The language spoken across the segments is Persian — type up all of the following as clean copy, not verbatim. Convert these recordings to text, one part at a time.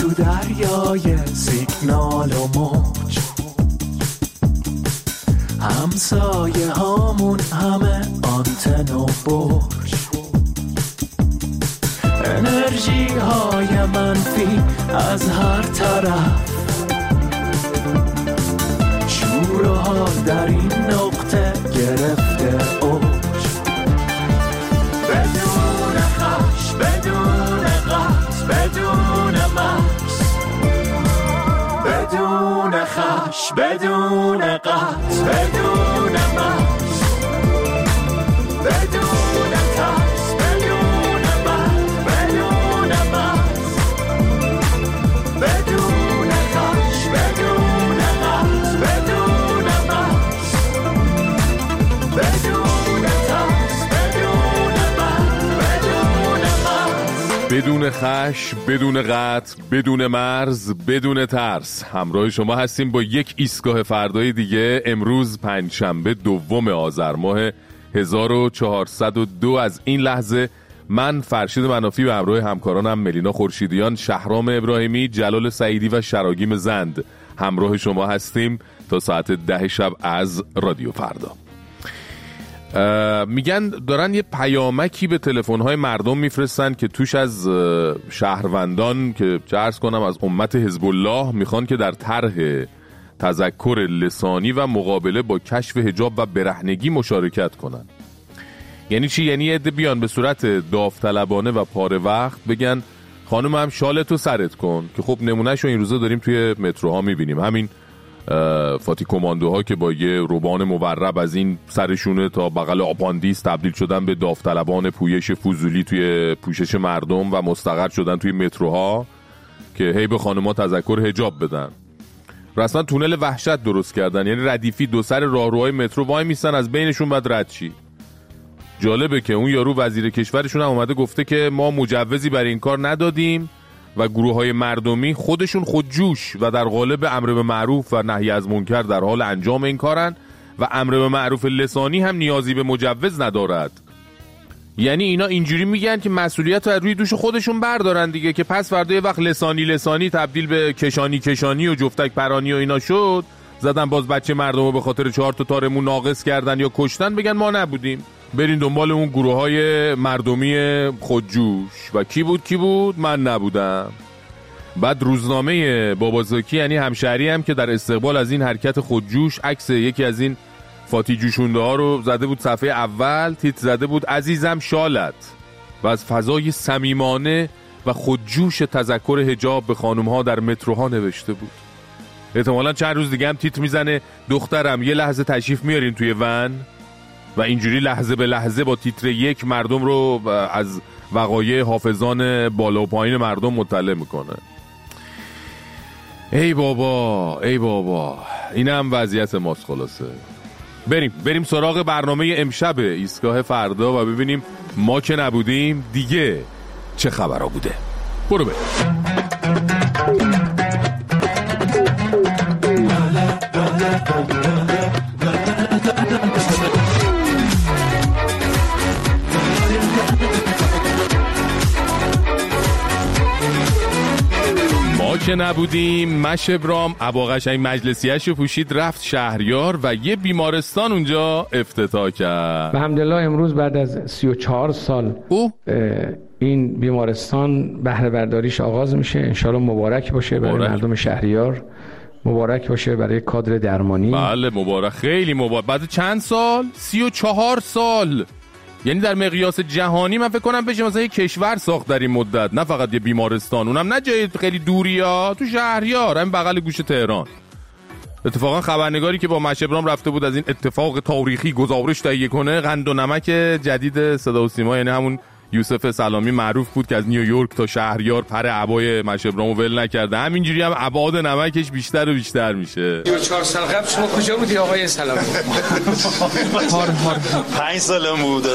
تو دریای سیگنال و موج، همسایه هامون همه آنتن و برج، انرژی های منفی از هر طرف، شور و حال در این نقطه گرفته اوج، بدون خش، بدون قطع، بدون مکس، بدون خش، بدون قطع، بدون مکس، بدون ترس، بدون مرگ، بدون مکس، بدون خش، بدون قطع، بدون مکس، بدون ترس، بدون مرگ، بدون مکس. بدون خش، بدون قطع، بدون مرز، بدون ترس. همراه شما هستیم با یک ایستگاه فردای دیگه. امروز پنجشنبه 2 آذر ماه 1402. از این لحظه من فرشید منافی به همراه همکارانم ملینا خورشیدیان، شهرام ابراهیمی، جلال سعیدی و شراگیم زند همراه شما هستیم تا ساعت 10 شب از رادیو فردا. میگن دارن یه پیامکی به تلفن‌های مردم میفرستن که توش از شهروندان که چه عرض کنم از امت حزب الله میخوان که در طرح تذکر لسانی و مقابله با کشف حجاب و برهنگی مشارکت کنن. یعنی چی؟ یعنی عده بیان به صورت داوطلبانه و پاره وقت بگن خانم هم شالتو سرت کن، که خب نمونهشو این روزا داریم توی متروها میبینیم. همین فاتی کماندوها که با یه روبان مورب از این سرشونه تا بغل آپاندیس تبدیل شدن به داوطلبان پویش فضولی توی پوشش مردم و مستقر شدن توی متروها که هی به خانم‌ها تذکر حجاب بدن. رسما تونل وحشت درست کردن، یعنی ردیفی دو سر راهروهای مترو وای میستن، از بینشون بعد رد چی. جالبه که اون یارو وزیر کشورشون هم اومده گفته که ما مجوزی برای این کار ندادیم و گروه‌های مردمی خودشون خودجوش و در قالب امر به معروف و نهی از منکر در حال انجام این کارن و امر به معروف لسانی هم نیازی به مجوز ندارد. یعنی اینا اینجوری میگن که مسئولیت رو روی دوش خودشون بردارن دیگه، که پس فردا یه وقت لسانی تبدیل به کشانی و جفتک پرانی و اینا شد، زدن باز بچه مردم رو به خاطر 4 تا تارمون ناقص کردن یا کشتن، بگن ما نبودیم. برین دنبال اون گروه‌های مردمی خودجوش. و کی بود؟ من نبودم. بعد روزنامه بابازاکی یعنی همشهری هم که در استقبال از این حرکت خودجوش عکس یکی از این فاتی جوشونده ها رو زده بود صفحه اول، تیتر زده بود عزیزم شالت، و از فضای صمیمانه و خودجوش تذکر حجاب به خانم‌ها در متروها نوشته بود. احتمالاً چند روز دیگه هم تیتر میزنه دخترم یه لحظه تشریف میارین توی ون، و اینجوری لحظه به لحظه با تیتر 1 مردم رو از وقایع حافظان بالا و پایین مردم مطلع میکنه. ای بابا این هم وضعیت ماست. خلاصه بریم سراغ برنامه امشب ایستگاه فردا و ببینیم ما که نبودیم دیگه چه خبرها بوده. برو بریم. که نبودیم. مشبرام اباقشنگ مجلسیه‌شو پوشید رفت شهریار و یه بیمارستان اونجا افتتاح کرد. الحمدلله امروز بعد از 34 سال این بیمارستان بهره برداریش آغاز میشه. انشالله مبارک باشه برای مردم شهریار، مبارک باشه برای کادر درمانی. بله مبارک، خیلی مبارک. بعد چند سال؟ 34 سال. یعنی در مقیاس جهانی من فکر کنم بشه مثلا یه کشور ساخت در این مدت، نه فقط یه بیمارستان، اونم نه جای خیلی دوریا، تو شهریار همین بغل گوش تهران. اتفاقا خبرنگاری که با مشبرام رفته بود از این اتفاق تاریخی گزارش تهیه کنه، قند و نمک جدید صدا و سیما، یعنی همون یوسف سلامی معروف بود که از نیویورک تا شهریار پر عبای مشبرامو ول نکرده، همینجوری هم ابعاد نمکش بیشتر و بیشتر میشه. 4 سال قبل شما کجا بودی آقای سلامی؟ 5 سالم بود.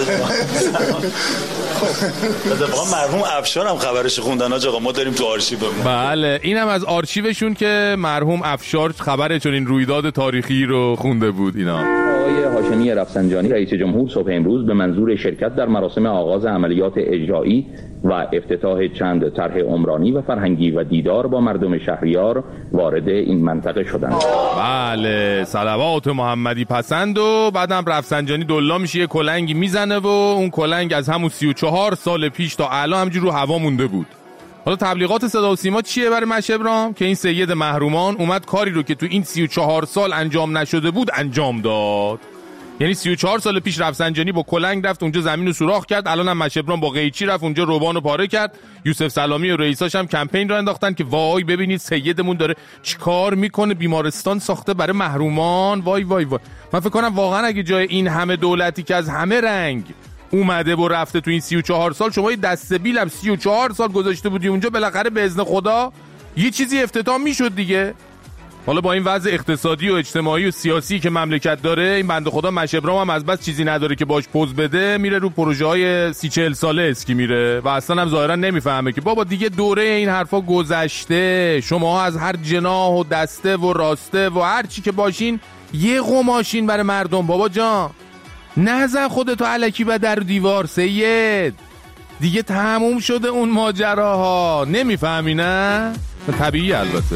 اتفاقا مرحوم افشار هم خبرش خوندن آقا، ما داریم تو آرشیومون. بله اینم از آرشیوشون که مرحوم افشار خبر چون این رویداد تاریخی رو خونده بود. اینا آقای هاشمی رفسنجانی رئیس جمهور صبح امروز به منظور شرکت در مراسم آغاز عملیات اجرایی و افتتاح چند طرح عمرانی و فرهنگی و دیدار با مردم شهریار وارد این منطقه شدند. بله، صلوات محمدی پسند و بعدم رفسنجانی دلا میشه، یه کلنگی میزنه و اون کلنگ از همون 34 سال پیش تا الان همجور رو هوا مونده بود. حالا تبلیغات صدا و سیما چیه برای مشهبرام؟ که این سید محرومان اومد کاری رو که تو این 34 سال انجام نشده بود انجام داد. یعنی 34 سال پیش رفسنجانی با کلنگ رفت اونجا زمین رو سوراخ کرد، الان هم مشهبرام با قیچی رفت اونجا روبانو پاره کرد. یوسف سلامی و رئیساش هم کمپین رو انداختن که وای ببینید سیدمون داره چیکار میکنه، بیمارستان ساخته برای محرومان. وای وای وای. من فکر کنم واقعا اگه جای این همه دولتی که از همه رنگ اومده و رفته تو این 34 سال، شما یه دستبیل هم 34 سال گذاشته بودی اونجا، بالاخره به اذن خدا یه چیزی افتتاح میشد دیگه. حالا با این وضع اقتصادی و اجتماعی و سیاسی که مملکت داره، این بنده خدا مشهبرام هم از بس چیزی نداره که باش پوز بده، میره رو پروژه های 30-40 ساله اسکی میره و اصلا هم ظاهرا نمیفهمه که بابا دیگه دوره این حرفا گذشته. شما از هر جناح و دسته و راسته و هر چی که باشین یه قماشین برای مردم. بابا جان نزن خودتو الکی به در دیوار سید، دیگه تموم شده اون ماجراها. نمیفهمی نه؟ طبیعی البته.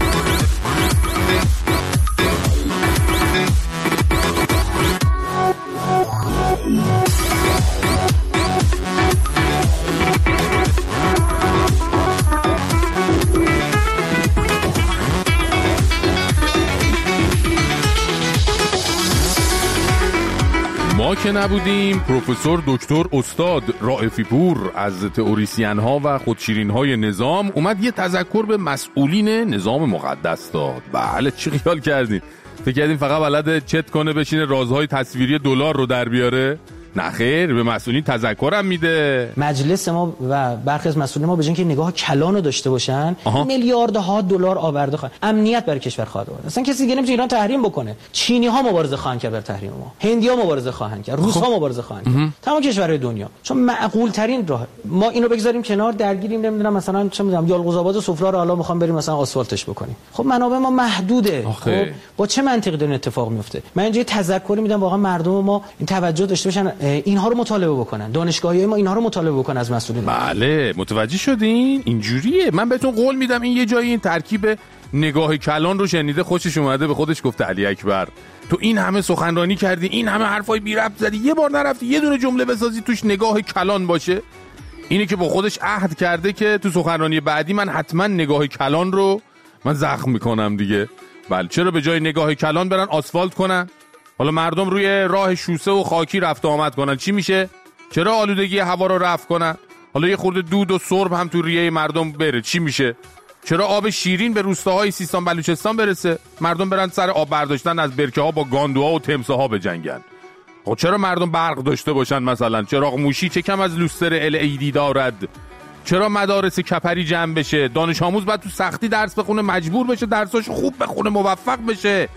ما که نبودیم، پروفسور دکتر استاد رائفی پور از تئوریسین ها و خودشیرین های نظام اومد یه تذکر به مسئولین نظام مقدس داد. بله، چی خیال کردین؟ فکر کردین فقط بلده چت کنه بشینه رازهای تصویری دلار رو در بیاره؟ نه خیر، به مسئولین تذکرم میده. مجلس ما و برخی از مسئولین ما به جای اینکه نگاه کلان رو داشته باشن، میلیاردها دلار آورده خواهد امنیت برای کشور خواهد آورد. اصلا کسی دیگه نمیتونه ایران تحریم بکنه. چینی ها مبارزه خواهند کرد برای تحریم ما، هندی ها مبارزه خواهند کرد، روس ها مبارزه خواهند کرد، تمام کشورهای دنیا. چون معقول ترین راه ما اینو بگذاریم کنار، درگیریم نمیدونم مثلا چه میدونم یالقوزآباد و سفره رو حالا میخوام بریم مثلا آسفالتش بکنیم. خب منابع ما محدوده. خب با چه منطقی داره اتفاق میفته؟ من اینجا تذکری میدم واقعا مردم ما این توجه داشته باشن، اینها رو مطالبه بکنن، دانشگاهی ما اینها رو مطالبه بکنن از مسئولین. بله، متوجه شدین؟ اینجوریه. من بهتون قول میدم این یه جایی این ترکیب نگاه کلان رو شنیده خوشش اومده، به خودش گفته علی اکبر تو این همه سخنرانی کردی، این همه حرفای بی ربط زدی، یه بار نرفتی یه دونه جمله بسازی توش نگاه کلان باشه؟ اینه که با خودش عهد کرده که تو سخنرانی بعدی من حتما نگاه کلان رو من زخم میکنم دیگه. بله، چرا به جای نگاه کلان برن آسفالت کنن؟ حالا مردم روی راه شوسه و خاکی رفت آمد کنن، چی میشه؟ چرا آلودگی هوا رو رفع کنن؟ حالا یه خورده دود و سرب هم تو ریه مردم بره، چی میشه؟ چرا آب شیرین به روستاهای سیستان بلوچستان برسه؟ مردم برن سر آب برداشتن از برکه ها با گاندوها و تمسه ها بجنگن. خب چرا مردم برق داشته باشن؟ مثلا چراغ موشی چه کم از لوستر LED دارد؟ چرا مدارس کپری جمع بشه؟ دانش آموز باید تو سختی درس بخونه، مجبور بشه درساش خوب بخونه، موفق بشه.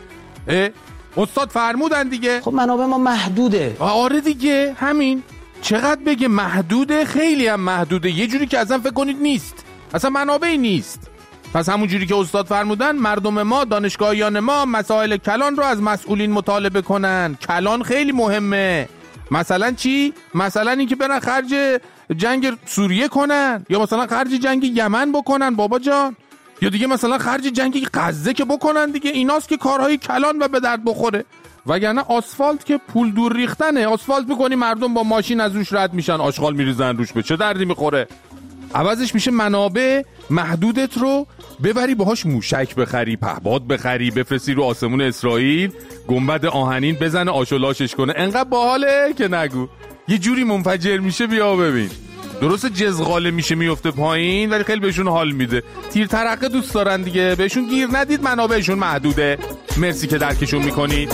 استاد فرمودن دیگه. خب منابع ما محدوده. آره دیگه، همین. چقدر بگه محدوده؟ خیلی هم محدوده، یه جوری که اصلا فکر کنید نیست، اصلا منابعی نیست. پس همون جوری که استاد فرمودن مردم ما، دانشگاهیان ما مسائل کلان رو از مسئولین مطالبه کنن. کلان خیلی مهمه. مثلا چی؟ مثلا اینکه برن خرج جنگ سوریه کنن، یا مثلا خرج جنگ یمن بکنن بابا جان، یا دیگه مثلا خرج جنگ غزه که بکنن دیگه. ایناست که کارهای کلان و به درد بخوره. وگرنه آسفالت که پول دور ریختنه. آسفالت میکنی مردم با ماشین از روش رد میشن، آشغال میریزن روش، به چه دردی میخوره؟ عوضش میشه منابع محدودت رو ببری باهاش موشک بخری، پهباد بخری، بفرستی رو آسمون اسرائیل گنبد آهنین بزنه آشولاشش کنه. انقدر باحاله که نگو. یه جوری منفجر میشه، بیا ببین. درست جزغاله میشه میفته پایین، ولی خیلی بهشون حال میده. تیر ترقه دوست دارن دیگه، بهشون گیر ندید، منابعشون محدوده. مرسی که درکشون میکنید.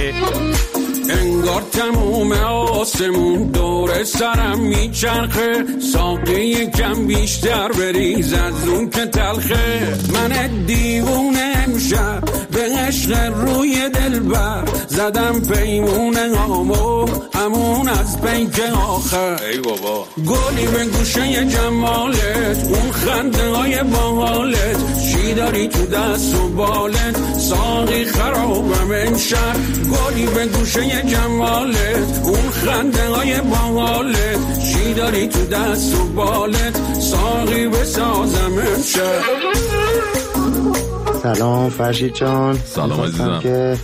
انگار تموم آسمون دور سرم میچرخه، ساقه یکم بیشتر بریز از اون که تلخه. من دیوونه امشب به عشق روی دلبر زدم پیمونه هامو همون از پیک آخر. ای بابا گلی به گوشه جمالت، اون خنده های باحالت، چی داری تو دست و بالت، ساقی خرابم امشب گلی به گوشه جمالت اون خنده های باحالت چی داری تو دست و بالت ساقی بسازم امشب. سلام فرشید جان. سلام عزیزم. که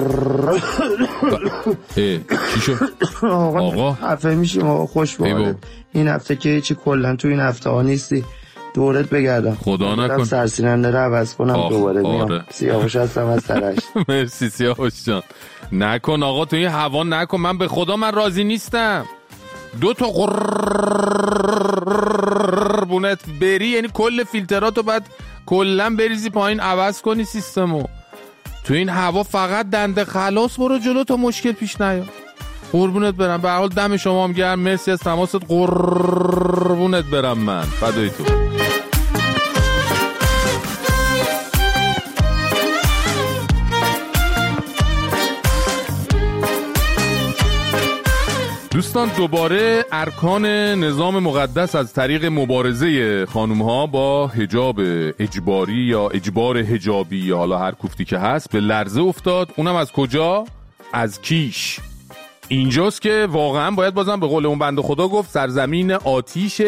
چی شد؟ آقا حرفه میشیم آقا خوش باده. این هفته که چی کلن تو این هفته ها نیستی دورت بگردم خدا نکن سرسیننده رو عوض کنم دوباره میام. سیاوش هستم از ترش. مرسی سیاوش جان. نکن آقا تو این هوا نکن. من به خدا من راضی نیستم. 2 تا قربونت بری یعنی کل فیلتراتو بعد کلن بریزی پایین عوض کنی سیستمو. تو این هوا فقط دنده خلاص برو جلو تا مشکل پیش نیاد. قربونت برم. به هر حال دم شما هم گرم. مرسی از تماست. قربونت برم. من فدای تو. دوستان دوباره ارکان نظام مقدس از طریق مبارزه خانوم‌ها با حجاب اجباری یا اجبار حجابی یا حالا هر کوفتی که هست به لرزه افتاد. اونم از کجا؟ از کیش. اینجاست که واقعا باید بازم به قول اون بنده خدا گفت سرزمین آتیش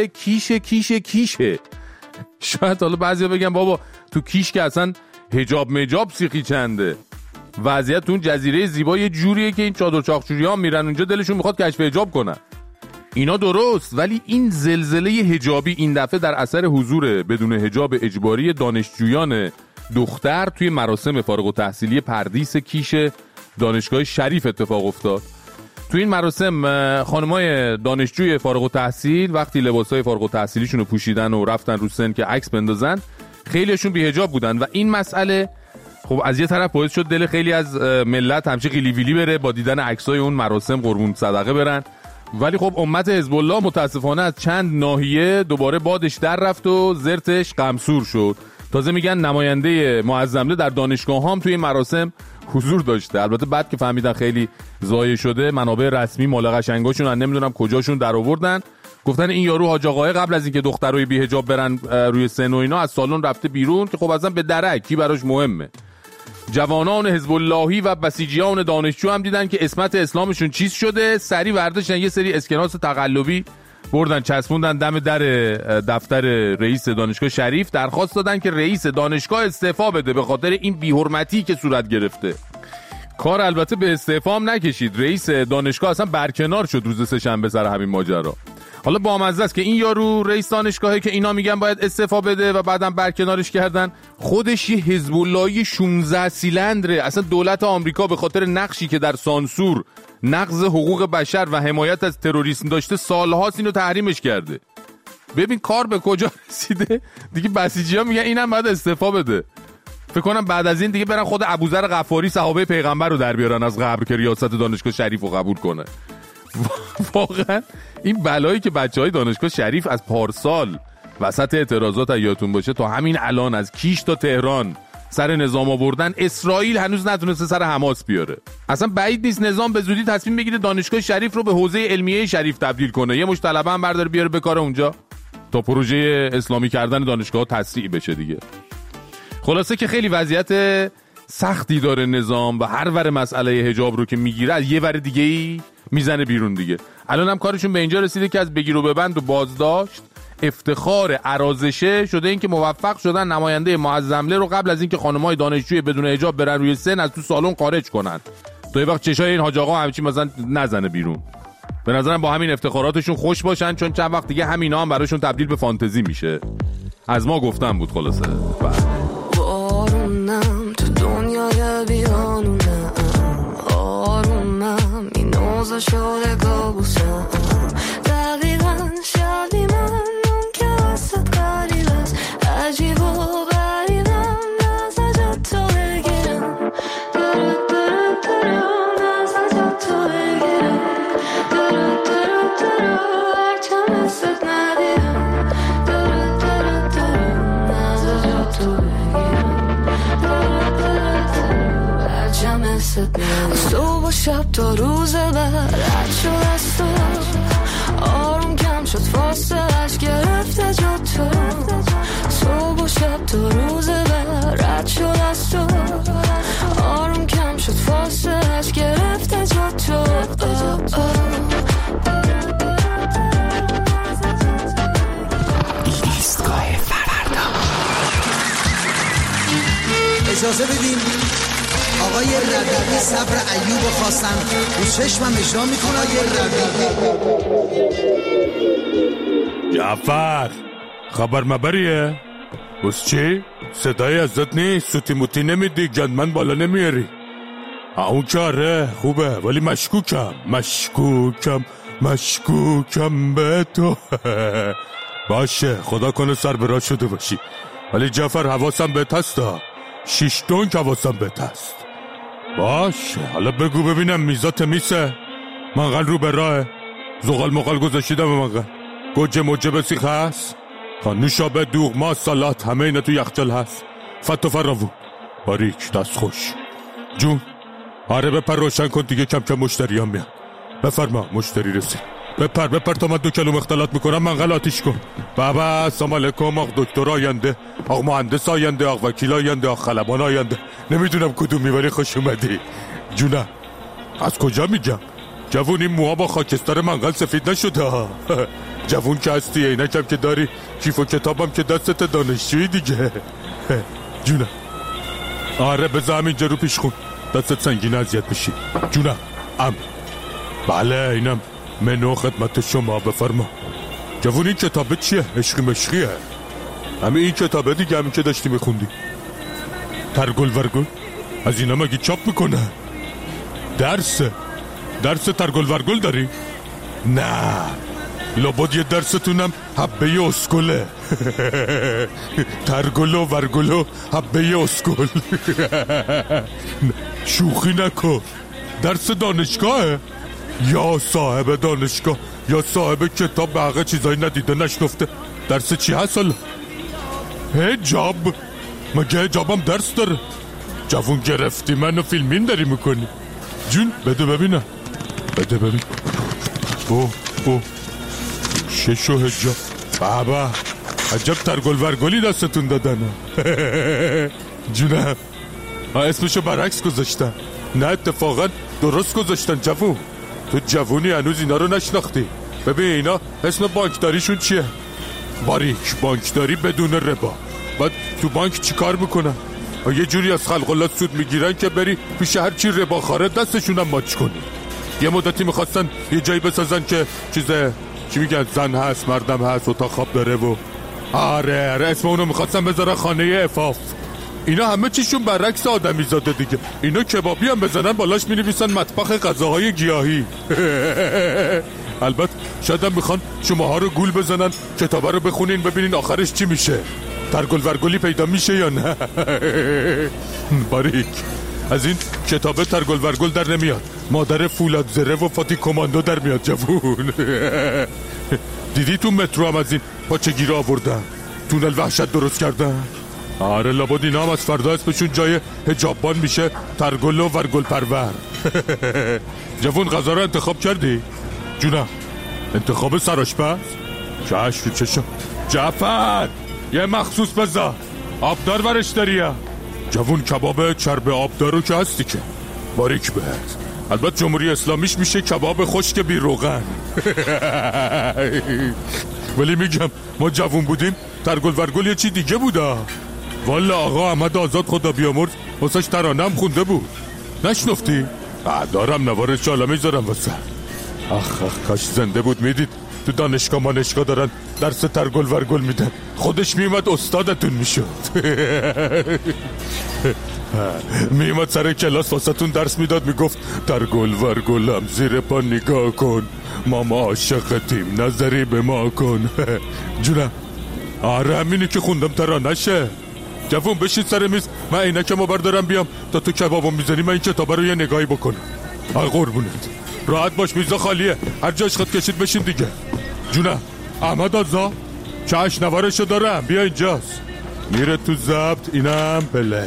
کیشه. شاید حالا بعضیا بگن بابا تو کیش که اصلا حجاب مجاب سیخی چنده. وضعیت اون جزیره زیبا یه جوریه که این چادر چاقچوری‌ها میرن اونجا دلشون میخواد کشف حجاب کنن. اینا درست، ولی این زلزله حجابی این دفعه در اثر حضور بدون حجاب اجباری دانشجویان دختر توی مراسم فارغ التحصیلی پردیس کیش دانشگاه شریف اتفاق افتاد. توی این مراسم خانمای دانشجوی فارغ التحصیل وقتی لباسای فارغ التحصیلیشون رو پوشیدن و رفتن رو سن که عکس بندازن خیلیشون بی حجاب بودن و این مسئله خب از یه طرف باعث شد دل خیلی از ملت همچه قیلی ویلی بره با دیدن عکسای اون مراسم قربون صدقه برن. ولی خب امت حزب الله متاسفانه از چند ناحیه دوباره بادش در رفت و زرتش قمصور شد. تازه میگن نماینده معظمله در دانشگاه هم توی مراسم حضور داشته. البته بعد که فهمیدن خیلی ضایع شده منابع رسمی مال قشنگاشون نمیدونم کجاشون در آوردن گفتن این یارو حاج آقای قبل از اینکه دخترای بی حجاب برن روی سن و اینا از سالن رفته بیرون که خب اصلا به درک کی براش مهمه. جوانان حزب اللهی و بسیجیان دانشجو هم دیدن که اسمت اسلامشون چیز شده، سریع برداشتن یه سری اسکناس تقلبی بردن چسبوندن دم در دفتر رئیس دانشگاه شریف، درخواست دادن که رئیس دانشگاه استعفا بده به خاطر این بی‌حرمتی که صورت گرفته. کار البته به استعفا هم نکشید، رئیس دانشگاه اصلا برکنار شد روز سه‌شنبه سر همین ماجرا. حالا بامزه است که این یارو رئیس دانشگاهی که اینا میگن باید استعفا بده و بعدم برکنارش کردن، خودش یه حزب اللهی 16 سیلندره. اصلا دولت آمریکا به خاطر نقشی که در سانسور، نقض حقوق بشر و حمایت از تروریسم داشته سالهاست اینو تحریمش کرده. ببین کار به کجا رسیده دیگه. بسیجی‌ها میگن اینم باید استعفا بده. فکر کنم بعد از این دیگه برن خود ابوذر غفاری صحابه پیغمبر رو در بیارن از قبر که ریاست دانشگاه شریف رو قبول کنه. واقعا این بلایی که بچهای دانشگاه شریف از پارسال وسط اعتراضات یادتون باشه تا همین الان از کیش تا تهران سر نظام آوردن، اسرائیل هنوز نتونسته سر حماس بیاره. اصلا بعید نیست نظام به زودی تصمیم بگیره دانشگاه شریف رو به حوزه علمیه شریف تبدیل کنه، یه مشت طلبه هم برداره بیاره بکاره اونجا تا پروژه اسلامی کردن دانشگاه تسریع بشه دیگه. خلاصه که خیلی وضعیت سختی داره نظام و هر ور مسئله حجاب رو که میگیره از یه ور دیگه‌ای میزنه بیرون دیگه. الان هم کارشون به اینجا رسیده که از بگیر و ببند و بازداشت افتخار ارازشه شده این که موفق شدن نماینده معظمله رو قبل از اینکه خانم‌های دانشجوی بدون حجاب برن روی سن از تو سالن خارج کنن تا یه وقت چشای این حاج آقا همچین مثلا نزنه بیرون. به نظرم با همین افتخاراتشون خوش باشن، چون چند وقت دیگه همینا هم براشون تبدیل به فانتزی میشه. از ما گفتم بود خلاصه. آرومم تو دنیای بیانونم، آرومم این اوضاع شده کابوسم، دقیقا شبی من اون که وسط قریب است، عجیب و غریبم نزد تو بگیرم، درد درد درد نزد تو بگیرم، درد درد درد هرچم حست ندیدم، درد درد درد نزد تو بگیرم، درد درد درد هرچم حست ندیدم. صبح و شب تا روز بعد رد شد از تو، آروم کم شد فاصله‌اش گرفته جا تو، صبح و شب تا روز بعد رد شد از تو، اجازه بدیم آقای ربیعی صبر ایوب خواستن رو چشمم اجرا میکنه. آقای ربیعی جعفر خبر مبریه؟ بس چی؟ صدای ازت نیست، سوتی موتی نمیدی، گندمن بالا نمیاری. اون کاره خوبه ولی مشکوکم به تو. باشه خدا کنه سر برا شده باشی، ولی جعفر حواسم بهت هستا، 6 دنگ حواسم بهت هست. باشه حالا بگو ببینم میزات میسه، منقل رو به راه، زغال مقال گذاشیدم به منقل، گوجه موجه بسیخ هست، نوشابه دوغ ما سالات همه اینا تو یخچال هست، فت و فراوون باریک دست خوش جون. آره بپر روشن کن دیگه، کم کم مشتری هم میان. بفرما مشتری رسید، بپر تا من 2 کیلو اختلاط میکنم، منقل آتیش کن. بابا سلام علیکم، آق دکتر آینده، آق مهندس آینده، آق وکیل آینده، آق خلبان آینده، نمیدونم کدومی ولی خوش اومدی. جونم از کجا میگم؟ جوون این موها با خاکستر منقل سفید نشده. جوون که هستی، عینکم که داری، کیف و کتابم که دستت، دانشجویی دیگه. جونم آره بذار همینجا رو پیش خون، دستت سنگین اذیت بشی. جونم بله اینم منو خدمت شما، بفرما. جوون این کتابه چیه؟ عشقی مشقیه؟ همین این کتابه دیگه، همین که داشتی میخوندی. ترگل ورگل از اینا مگه چاپ میکنه؟ درس ترگل ورگل داری؟ نه لابد یه درستونم حبه اسکله. ترگل و ورگل و حبه اسکل. شوخی نکن، درس دانشگاهه؟ یا صاحب دانشگاه یا صاحب کتاب به حقه چیزایی ندیده نشنفته. درس چی هست حالا؟ حجاب؟ مگه حجابم درس داره؟ جوون گرفتی منو فیلمین داری میکنی. جون بده ببینم، بده ببین. او ششو حجاب. بابا عجب ترگل ورگلی دستتون دادن. جونم اسمشو برعکس گذاشتن، نه اتفاقا درست گذاشتن. جوون تو جوونی هنوز اینا رو نشناختی. ببین اینا اسم بانکداریشون چیه؟ باریک بانکداری بدون ربا. بعد تو بانک چی کار میکنن؟ یه جوری از خلق الله سود میگیرن که بری پیش هر چی ربا خاره دستشون هم ماچ کنی. یه مدتی میخواستن یه جایی بسازن که چی میگن، زن هست مردم هست اتاق خواب داره و آره اسم اونو میخواستن بذارن خانه عفاف. اینا همه چیشون برعکس آدمی زاده دیگه. اینا کبابی هم بزنن بالاش مینویسن مطبخ غذاهای گیاهی. البته شاید هم میخوان شماها رو گول بزنن کتابه رو بخونین ببینین آخرش چی میشه، ترگل ورگلی پیدا میشه یا نه. باریک از این کتابه ترگل ورگل در نمیاد، مادر فولاد زره و فاتی کماندو در میاد. جوون دیدی تو مترو هم از این پاچگیرا آوردن، تونل وحشت درست کردن. آره لابد اینا هم از فردا اسمشون جای حجابان میشه ترگل و ورگل پرور. جوون غذا رو انتخاب کردی؟ جونم انتخاب سرآشپز؟ چشم. جعفر یه مخصوص بذار، آبدار برش داری؟ جوون کباب چرب آبدار رو که هستی که باریک بهت. البته جمهوری اسلامیش میشه کباب خشک بی روغن. ولی میگم ما جوون بودیم ترگل ورگل یه چی دیگه بودا. والا آقا احمد آزاد خدا بیامرز واسش ترانه هم خونده بود، نشنفتی؟ دارم نوارش عالمه میذارم واسه. آخ کاش زنده بود میدید تو دانشگاه دارن درس ترگل ورگل میدن، خودش میومد استادتون میشد. میومد سر کلاس واسهتون درس میداد، میگفت ترگل ورگلم زیر پا نگاه کن، ماما عاشقتیم نظری به ما کن. جونم آره همینی که خوندم ترانشه. جوون بشید سر میز، من عینکمو بردارم بیام تا تو کبابو میزنی من این کتابه رو یه نگاهی بکنم. قربونت راحت باش، میزا خالیه، هر جاش خط کشید بشین دیگه. جونم احمد آزا چشم نوارشو دارم، بیا اینجاست، میره تو ضبط اینم بله.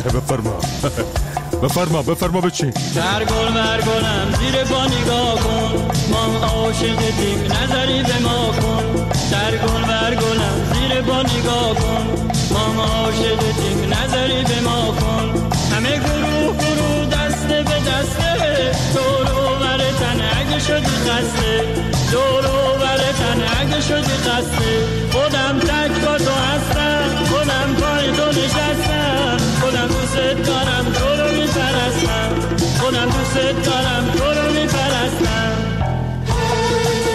بفرما بچین. ترگل مرگلم زیر پا نگاه کن، ما عاشقتیم نظری به ما کن. ترگل مرگلم زیر پا نگاه کن، ما عاشقتیم نظری به ما کن. همه گروه دسته به دسته، دورو بر تن اگه شدی خسته، دورو بر تن اگه شدی خسته. خودم تک با تو هستم، خودم پای تو نشستم، خودم دوست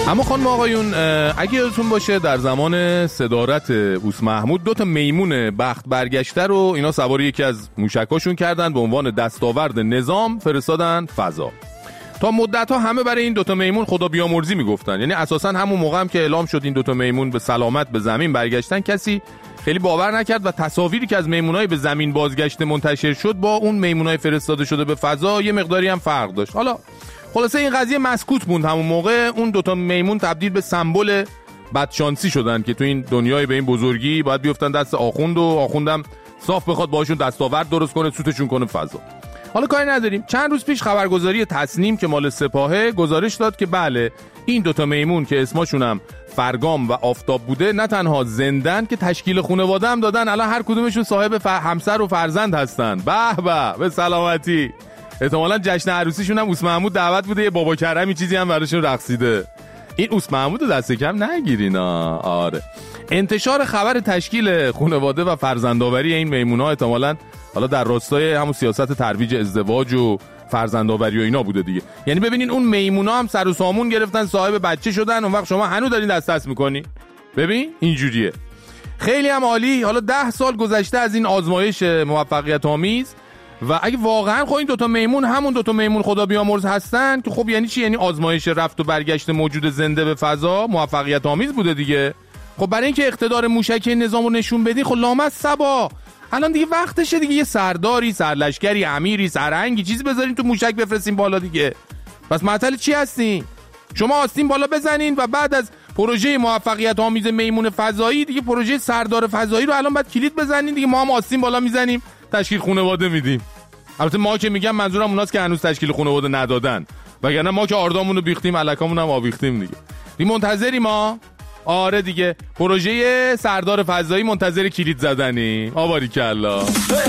اما خانم آقایون، اگه یادتون باشه در زمان صدارت اوس محمود 2 میمون بخت برگشته رو اینا سوار یکی از موشکاشون کردن، به عنوان دستاورد نظام فرستادن فضا. تا مدت‌ها همه برای این 2 میمون خدا بیامرزی میگفتن، یعنی اساساً همون موقع هم که اعلام شد این 2 میمون به سلامت به زمین برگشتن کسی خیلی باور نکرد و تصاویری که از میمونای به زمین بازگشته منتشر شد با اون میمونای فرستاده شده به فضا یه مقداری هم فرق داشت. حالا خلاصه این قضیه مسکوت موند. همون موقع اون 2 میمون تبدیل به سمبل بدشانسی شدن که تو این دنیای به این بزرگی باید بیفتن دست آخوند و آخوندم صاف بخواد باشون دستاورد درست کنه، سوتشون کنه فضا. حالا کاری نداریم. چند روز پیش خبرگزاری تصنیم که مال سپاهه گزارش داد که بله این 2 میمون که اسمشون هم فرگام و آفتاب بوده نه تنها زندن که تشکیل خانواده هم دادن، الان هر کدومشون صاحب همسر و فرزند هستن. به به سلامتی. احتمالاً جشن عروسیشون هم اوس محمود دعوت بوده، یه بابا کرمی چیزی هم براشون رقصیده. این اوس محمود دست کم نگیرین. آره. انتشار خبر تشکیل خانواده و فرزندآوری این میمونا احتمالاً حالا در راستای همون سیاست ترویج ازدواج و فرزندآوری و اینا بوده دیگه. یعنی ببینین اون میمونا هم سر و سامون گرفتن، صاحب بچه شدن، اون وقت شما هنوز دارین دست میکنین. ببین اینجوریه. خیلی هم عالی. حالا 10 سال گذشته از این آزمایش موفقیت آمیز و اگه واقعا خب این 2 میمون همون 2 میمون خدا بیامرز هستن که خب یعنی چی؟ یعنی آزمایش رفت و برگشت موجود زنده به فضا موفقیت آمیز بوده دیگه. خب برای اینکه اقتدار موشکی نظامو نشون بدین خب لامصب صبا الان دیگه وقتشه دیگه، یه سرداری، سرلشکری، امیری، سرهنگی چیزی بذارین تو موشک بفرستین بالا دیگه. پس معطل چی هستین؟ شما آستین بالا بزنین و بعد از پروژه موفقیت آمیز میمون فضایی دیگه پروژه سردار فضایی رو الان بعد کلید بزنین دیگه. ما هم آستین بالا میزنیم تشکیل خانواده میدیم. البته ما که میگم منظورم اوناست که هنوز تشکیل خانواده ندادن، وگرنه ما که آردامون رو بیختیم الکامون هم آویختیم دیگه منتظری ما. آره دیگه پروژه سردار فضایی منتظر کلید زدنی. آباریکلا.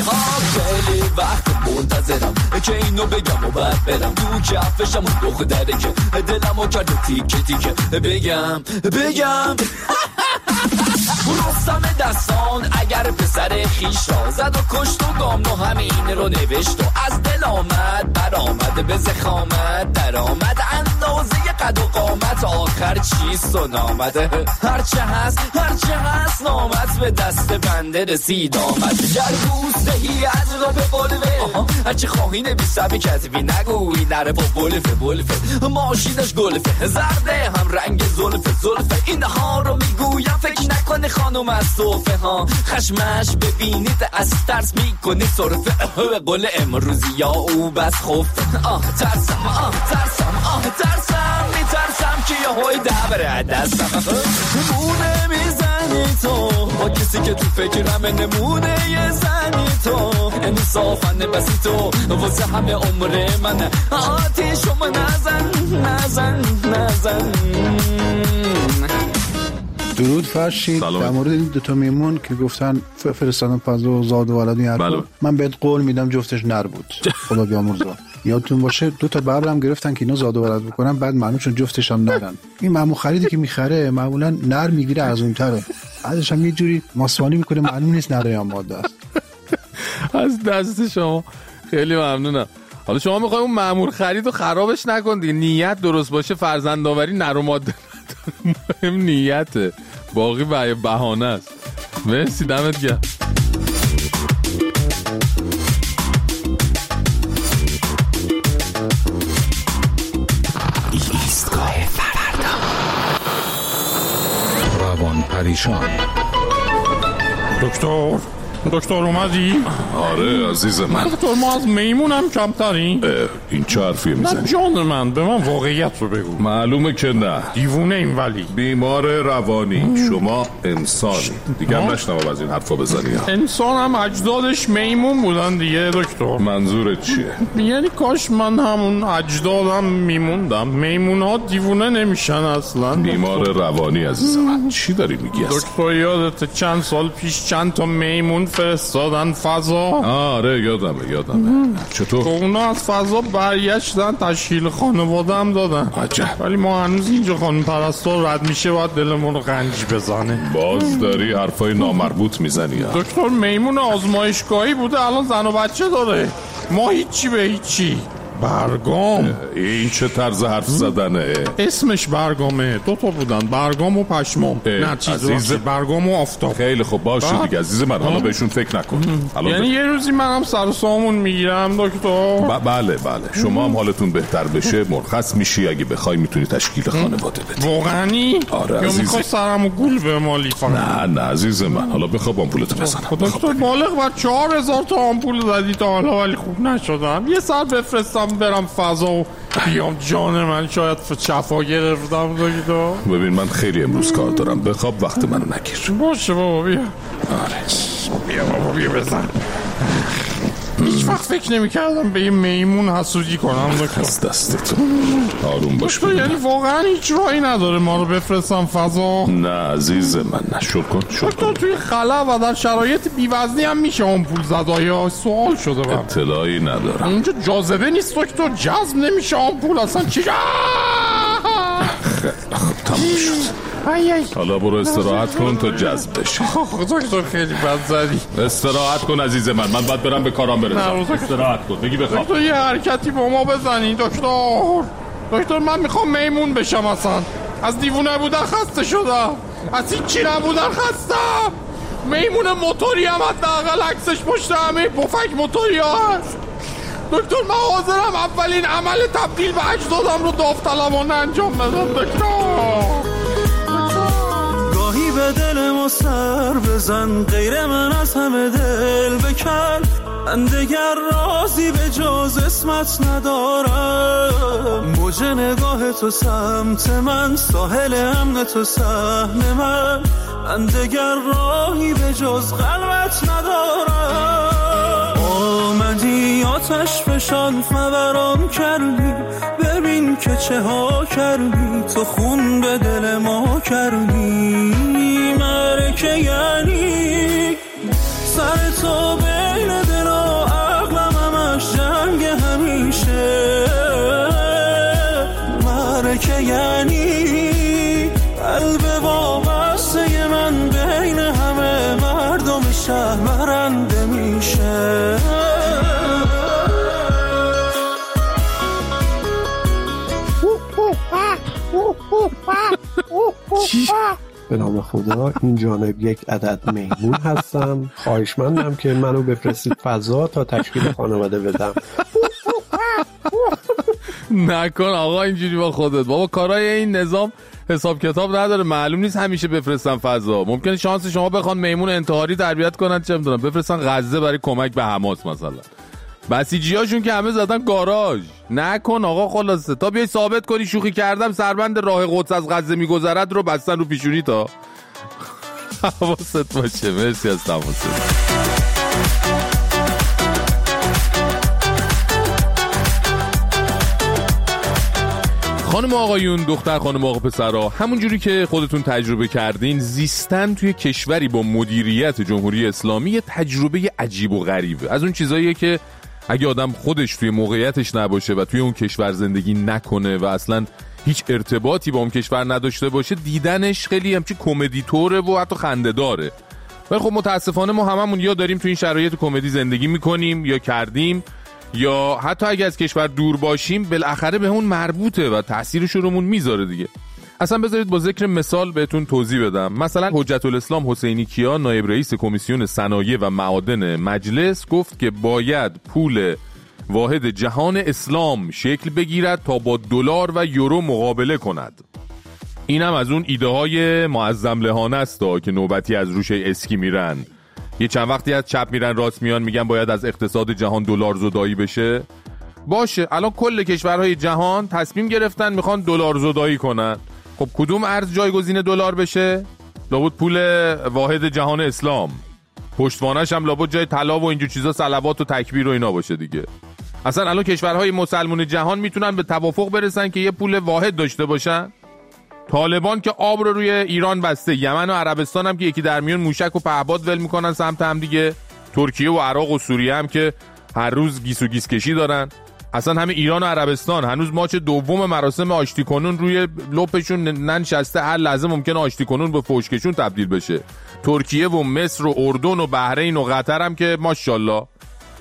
خیلی وقت منتظرم که اینو بگم و بعد برم تو کفشم و دختره که دلمو کرده تیکه تیکه بگم رستم دستان اگر پسر خیش را زد و کشت و گام و همین رو نوشت و از دل آمد برآمد به زخامت در آمد اندازه قد و قامت آخر چیست و نامده هرچه هست نامت به دست بنده رسید آمد گر روز دهی از را به قلوه هرچه خواهی نبیسه کتبی نگوی نره با بلفه ماشینش گلفه زرده هم رنگ زلفه اینها رو میگویم فکر نکنه خانم از صوفه ها خشمش ببینید از ترس میکنه صرفه به قول امروزی یا او بس خفه ترسم میترسم که یه های دبره دستم نمونه میزنی تو با کسی که تو فکرم نمونه یه زنی تو انصافا بسی تو واسه همه عمر من آتیشم نزن درود فرشید. در مورد این 2 میمون که گفتن فرستادن فضا و زاد و ولد این حرفا، من بهت قول میدم جفتش نر بود. خدا بیامرزه. یادتون باشه 2 ببرم گرفتن که اینا زاد و ولد بکنن، بعد معلوم شد جفتش هم نرن. این معمول خریدی که میخره معمولا نر میگیره از اون تره، بعدش هم یه جوری ماسوانی میکنه معلوم نیست نره یا ماده است. از دست شما خیلی ممنونم. حالا شما میخوای اون معمول خرید رو خرابش نکن دیگه، نیت درست باشه فرزندآوری نر و ماده مهم نیته، باقی بهانه است. مرسی دمت گرم. ایستگاه فردا. روان پریشان. دکتر اومدی؟ آره عزیز من. دکتر ما از میمون هم کمترین. این چه حرفیه میزنی؟ جان من به من واقعیت رو بگو. معلومه که نه. دیوونه این ولی بیمار روانی. شما انسان دیگه هم نشنم از این حرفا بزنی. انسان هم اجدادش میمون بودن دیگه دکتر. منظورت چیه؟ یعنی کاش من همون اجدادم میموندم. میمون ها دیوونه نمیشن اصلا. بیمار روانی عزیز من چی داری میگی اصلا؟ دکتر یادت چند سال پیش چند تا میمون فرستادن فضا؟ آره یادمه. چطور؟ اونا از فضا برگشتن تشکیل خانواده هم دادن. عجب. ولی ما هنوز اینجا خانم پرستار رد میشه باید دلمون رو غنج بزنه. باز داری حرفای نامربوط میزنی. دکتر میمون آزمایشگاهی بوده الان زن و بچه داره، ما هیچی به هیچی. برگام. این چه طرز حرف زدنه؟ اسمش برگامه. 2 تا بودن، برگام و پشمام. نه چیز برگام و آفتاب. خیلی خوب باشه دیگه عزیز من، حالا بهشون فکر نکن. یعنی یه روزی منم سر و سامون میگیرم دکتر؟ بله شما هم حالتون بهتر بشه مرخص میشی، اگه بخوای میتونی تشکیل خانواده بدی. واقعی؟ آره یا عزیزی. میخوای سرمو گول به مالی کنم؟ نه عزیز من، حالا بخواب آمپولتو بزنم. دکتر بالغ بر 4000 تا آمپول زدی تا حالا ولی خوب نشدم. یه سر بفرستم برم فضا و بیام. جان من شاید شفا گرفتم دکتر. ببین من خیلی امروز کار دارم، بخواب وقت منو نگیر. باشه بابا بیا. آره بیا بابا بیا بزن. هیچ وقت فکر نمی‌کردم به یه میمون حسودی کنم دکتر. از دستتون آروم باش. دکتر یعنی واقعا هیچ راهی نداره ما رو بفرستم فضا؟ نه عزیز من، نشور کن. دکتر توی خلا و در شرایط بی‌وزنی هم میشه آمپول زد؟ یا سوال شده من اطلاعی ندارم. اونجا جاذبه نیست دکتر؟ جذب نمیشه آمپول اصلا؟ چی؟ خیلی خب تموم شد. حالا برو استراحت کن تا جذب بشه. دکتر خیلی بد زدی. استراحت کن عزیز من باید برم به کارم برسم. استراحت کن بگی بخواب. دکتر یه حرکتی با ما بزنی دکتر من میخوام میمون بشم. اصلا از دیوونه بودن خسته شدم، از هیچی نبودن خستم. میمون موتوری هم حداقل عکسش پشت همه پفک موتوری ها هست. دکتر من حاضرم اولین عمل تبدیل به اجدادم رو داوطلبانه انجام بدم دکتر. گاهی به دل ما سر بزن، غیر من از همه دل بکن. من دگر رازی به جز اسمت ندارم. موج نگاه تو سمت من، ساحل امن تو سحن من. من دگر راهی به جز قلبت ندارم. آمدی آتش فشان فوران کردی، ببین که چه ها کردی. تو خون به دل ما کردی. مرکه یعنی سر تو بین دل و عقلم همش جنگ همیشه. مرکه یعنی قلب وابسته من بین همه مردم شهر برنده میشه. به نام خدا، این جانب یک عدد میمون هستم. خواهشمندم که منو بفرستید فضا تا تشکیل خانواده بدم. نکن آقا اینجوری با خودت بابا. کارای این نظام حساب کتاب نداره، معلوم نیست همیشه بفرستن فضا. ممکنه شانس شما بخوان میمون انتحاری تربیت کنن، چه میدونم بفرستن غزه برای کمک به حماس مثلا. بسیجیاشون که همه زدن گاراژ. نکن آقا. خلاصه تا بیای ثابت کنی شوخی کردم سربند راه قدس از غزه میگذرد رو بستن رو پیشونی تا. حواست باشه. مرسی از تماست. خانم آقایون، دختر خانم آقا پسرا، همونجوری که خودتون تجربه کردین، زیستن توی کشوری با مدیریت جمهوری اسلامی یه تجربه عجیب و غریبه. از اون چیزاییه که اگه آدم خودش توی موقعیتش نباشه و توی اون کشور زندگی نکنه و اصلا هیچ ارتباطی با اون کشور نداشته باشه، دیدنش خیلی همچی کمدی طوره و حتی خنده داره. ولی خب متاسفانه ما هممون یا داریم توی این شرایط کمدی زندگی میکنیم یا کردیم، یا حتی اگه از کشور دور باشیم بالاخره به اون مربوطه و تأثیرش رومون میذاره دیگه. اصلا بذارید با ذکر مثال بهتون توضیح بدم. مثلا حجت الاسلام حسینی کیا، نایب رئیس کمیسیون صنایع و معادن مجلس، گفت که باید پول واحد جهان اسلام شکل بگیرد تا با دلار و یورو مقابله کند. اینم از اون ایده های معظم لهانه است که نوبتی از روش اسکی میرن. یه چند وقتی از چپ میرن راست میان میگن باید از اقتصاد جهان دلار زدایی بشه. باشه، الان کل کشورهای جهان تصمیم گرفتن میخوان دلار زدایی کنن. خب کدوم ارز جایگزین دلار بشه؟ لابد پول واحد جهان اسلام. پشتوانش هم لابد جای طلا و اینجور چیزا صلوات و تکبیر و اینا باشه دیگه. اصلا الان کشورهای مسلمان جهان میتونن به توافق برسن که یه پول واحد داشته باشن؟ طالبان که آب رو روی ایران بسته، یمن و عربستان هم که یکی در میون موشک و پهپاد ول میکنن سمت هم دیگه، ترکیه و عراق و سوریه هم که هر روز گیس و گیس کشی دارن. اصلا همه ایران و عربستان هنوز ماچ دوم مراسم آشتی کنون روی لپشون ننشسته، هر لحظه ممکنه آشتی کنون به فوشکشون تبدیل بشه. ترکیه و مصر و اردن و بحرین و قطر هم که ماشاءالله.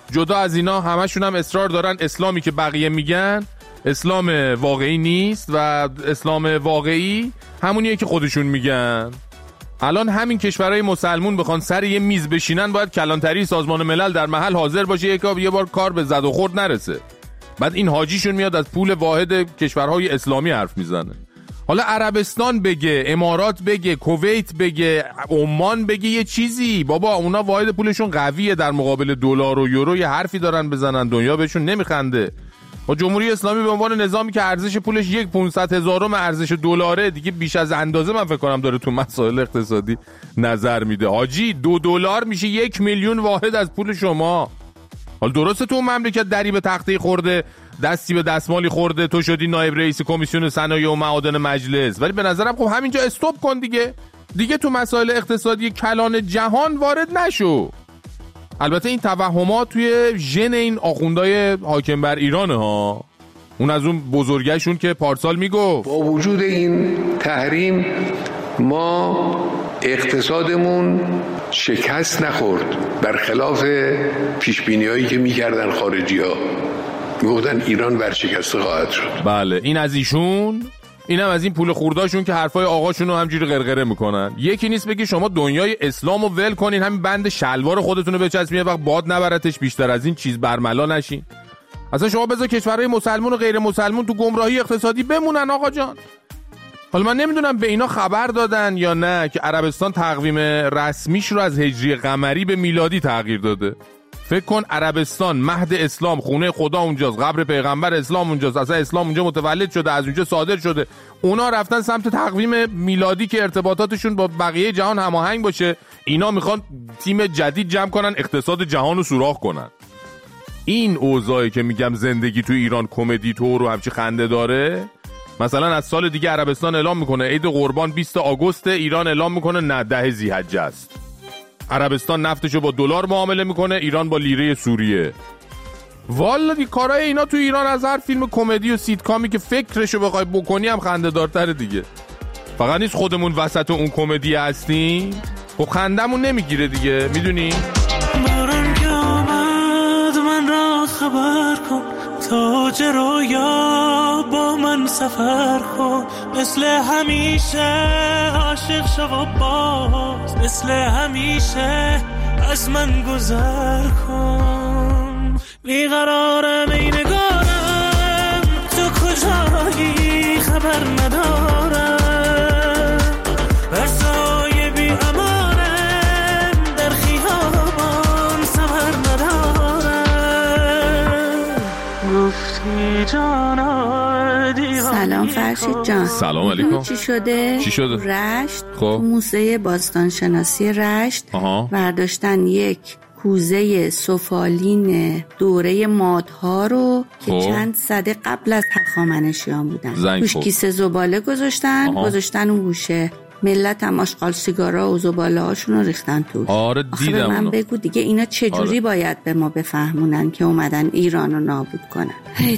جدا از اینا همشون هم اصرار دارن اسلامی که بقیه میگن اسلام واقعی نیست و اسلام واقعی همونیه که خودشون میگن. الان همین کشورهای مسلمون بخوان سر یه میز بشینن باید کلانتری سازمان ملل در محل حاضر باشه یه بار کار به زد و خورد نرسه. بعد این حاجیشون میاد از پول واحد کشورهای اسلامی حرف میزنه. حالا عربستان بگه، امارات بگه، کویت بگه، عمان بگه یه چیزی، بابا اونا واحد پولشون قویه در مقابل دلار و یورو یه حرفی دارن بزنن، دنیا بهشون نمیخنده. و جمهوری اسلامی به عنوان نظامی که ارزش پولش 1/500,000 ارزش دلاره دیگه بیش از اندازه من فکر کنم داره تو مسائل اقتصادی نظر میده. حاجی $2 میشه 1,000,000 واحد از پول شما. حالا درسته تو مملکت دری به تخته خورده، دستی به دستمالی خورده، تو شدی نایب رئیس کمیسیون صنایع و معادن مجلس، ولی به نظرم خب همینجا استاپ کن دیگه تو مسائل اقتصادی کلان جهان وارد نشو. البته این توهمات توی ژن این آخوندای حاکم بر ایرانه ها، اون از اون بزرگشون که پارسال میگفت با وجود این تحریم ما اقتصادمون شکست نخورد، برخلاف پیشبینی‌هایی که می‌کردن خارجی‌ها، میگفتن ایران ورشکسته خواهد شد. بله این از ایشون، اینم از این پول خورداشون که حرفای آقاشون رو همجوری غرغره میکنن. یکی نیست بگی شما دنیای اسلام رو ول کنین، همین بند شلوار خودتون رو بچسبین وقت باد نبرتش، بیشتر از این چیز برملا نشین. اصلا شما بذار کشورهای مسلمون و غیر مسلمون تو گمراهی اقتصادی بمونن آقا جان. حالا من نمیدونم به اینا خبر دادن یا نه که عربستان تقویم رسمیش رو از هجری قمری به میلادی تغییر داده. فکر کن عربستان مهد اسلام، خونه خدا اونجاست، قبر پیغمبر اسلام اونجاست، اصلا اسلام اونجا متولد شده، از اونجا صادر شده. اونا رفتن سمت تقویم میلادی که ارتباطاتشون با بقیه جهان هماهنگ باشه. اینا میخوان تیم جدید جمع کنن اقتصاد جهان رو سوراخ کنن. این اوضاعی که میگم زندگی تو ایران کمدی طور و همچی خنده داره. مثلا از سال دیگه عربستان اعلام میکنه عید قربان 20 آگوست، ایران اعلام میکنه نه 10 ذی‌حجه است. عربستان نفتشو با دلار معامله میکنه، ایران با لیره سوریه. والا دی کارای اینا تو ایران از هر فیلم کمدی و سیتکامی که فکرشو بخوای بکنی هم خنده دارتره دیگه. فقط نیست خودمون وسط اون کمدی هستیم، خب خندمون نمیگیره دیگه، میدونی؟ باران که آمد من را خبر کن، تاج رویا با من سفر کن، مثل همیشه عاشق شو و باز، مثل همیشه از من گذر کن. بیقرارم ای نگارم، تو کجایی خبر ندارم، برسای بی امانم در خیابان سفر ندارم. گفتی جانا سلام فرشید جان. سلام علیکم. چی شده؟ رشت خب موزه باستانشناسی رشت برداشتن یک کوزه سفالین دوره مادها رو که چند سده قبل از هخامنشیان بودن، توش کیسه زباله گذاشتن اون گوشه. ملت هم آشغال سیگارا و زباله هاشون رو ریختن توش. آره دیدم. من بگو دیگه اینا چجوری باید به ما بفهمونن که اومدن ایران رو نابود کنن؟ هی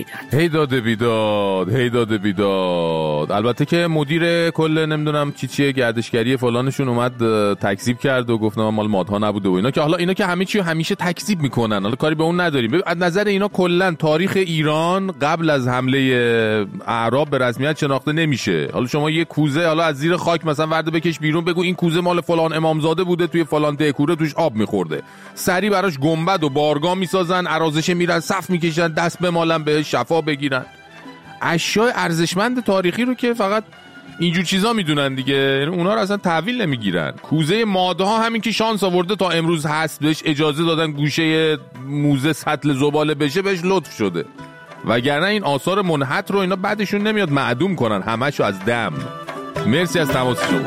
داده بیداد. البته که مدیر کل نمیدونم چیه گردشگری فلانشون اومد تکذیب کرد و گفت مال مادها نبوده و اینا، که حالا اینا که همه چی همیشه تکذیب میکنن، حالا کاری به اون نداریم. از نظر اینا کلا تاریخ ایران قبل از حمله اعراب به رسمیت شناخته نمیشه. حالا شما یه کوزه حالا از زیر خاک مثلا ورده بکش بیرون، بگو این کوزه مال فلان امامزاده بوده، توی فلان دهکوره توش آب میخورده، سری براش گنبد و بارگاه میسازن، عرازش میرن، صف میکشن، دست بمالن بهش، شفا بگیرن. اشیاء ارزشمند تاریخی رو که فقط اینجور چیزا میدونن دیگه، اونا رو اصلا تحویل نمیگیرن. کوزه مادها همین که شانس آورده تا امروز هست، بهش اجازه دادن گوشه موزه سطل زباله بشه، بهش لطف شده، وگرنه این آثار منحت رو اینا بعدشون نمیاد معدوم کنن همشو از دم. مرسی از تماس شما.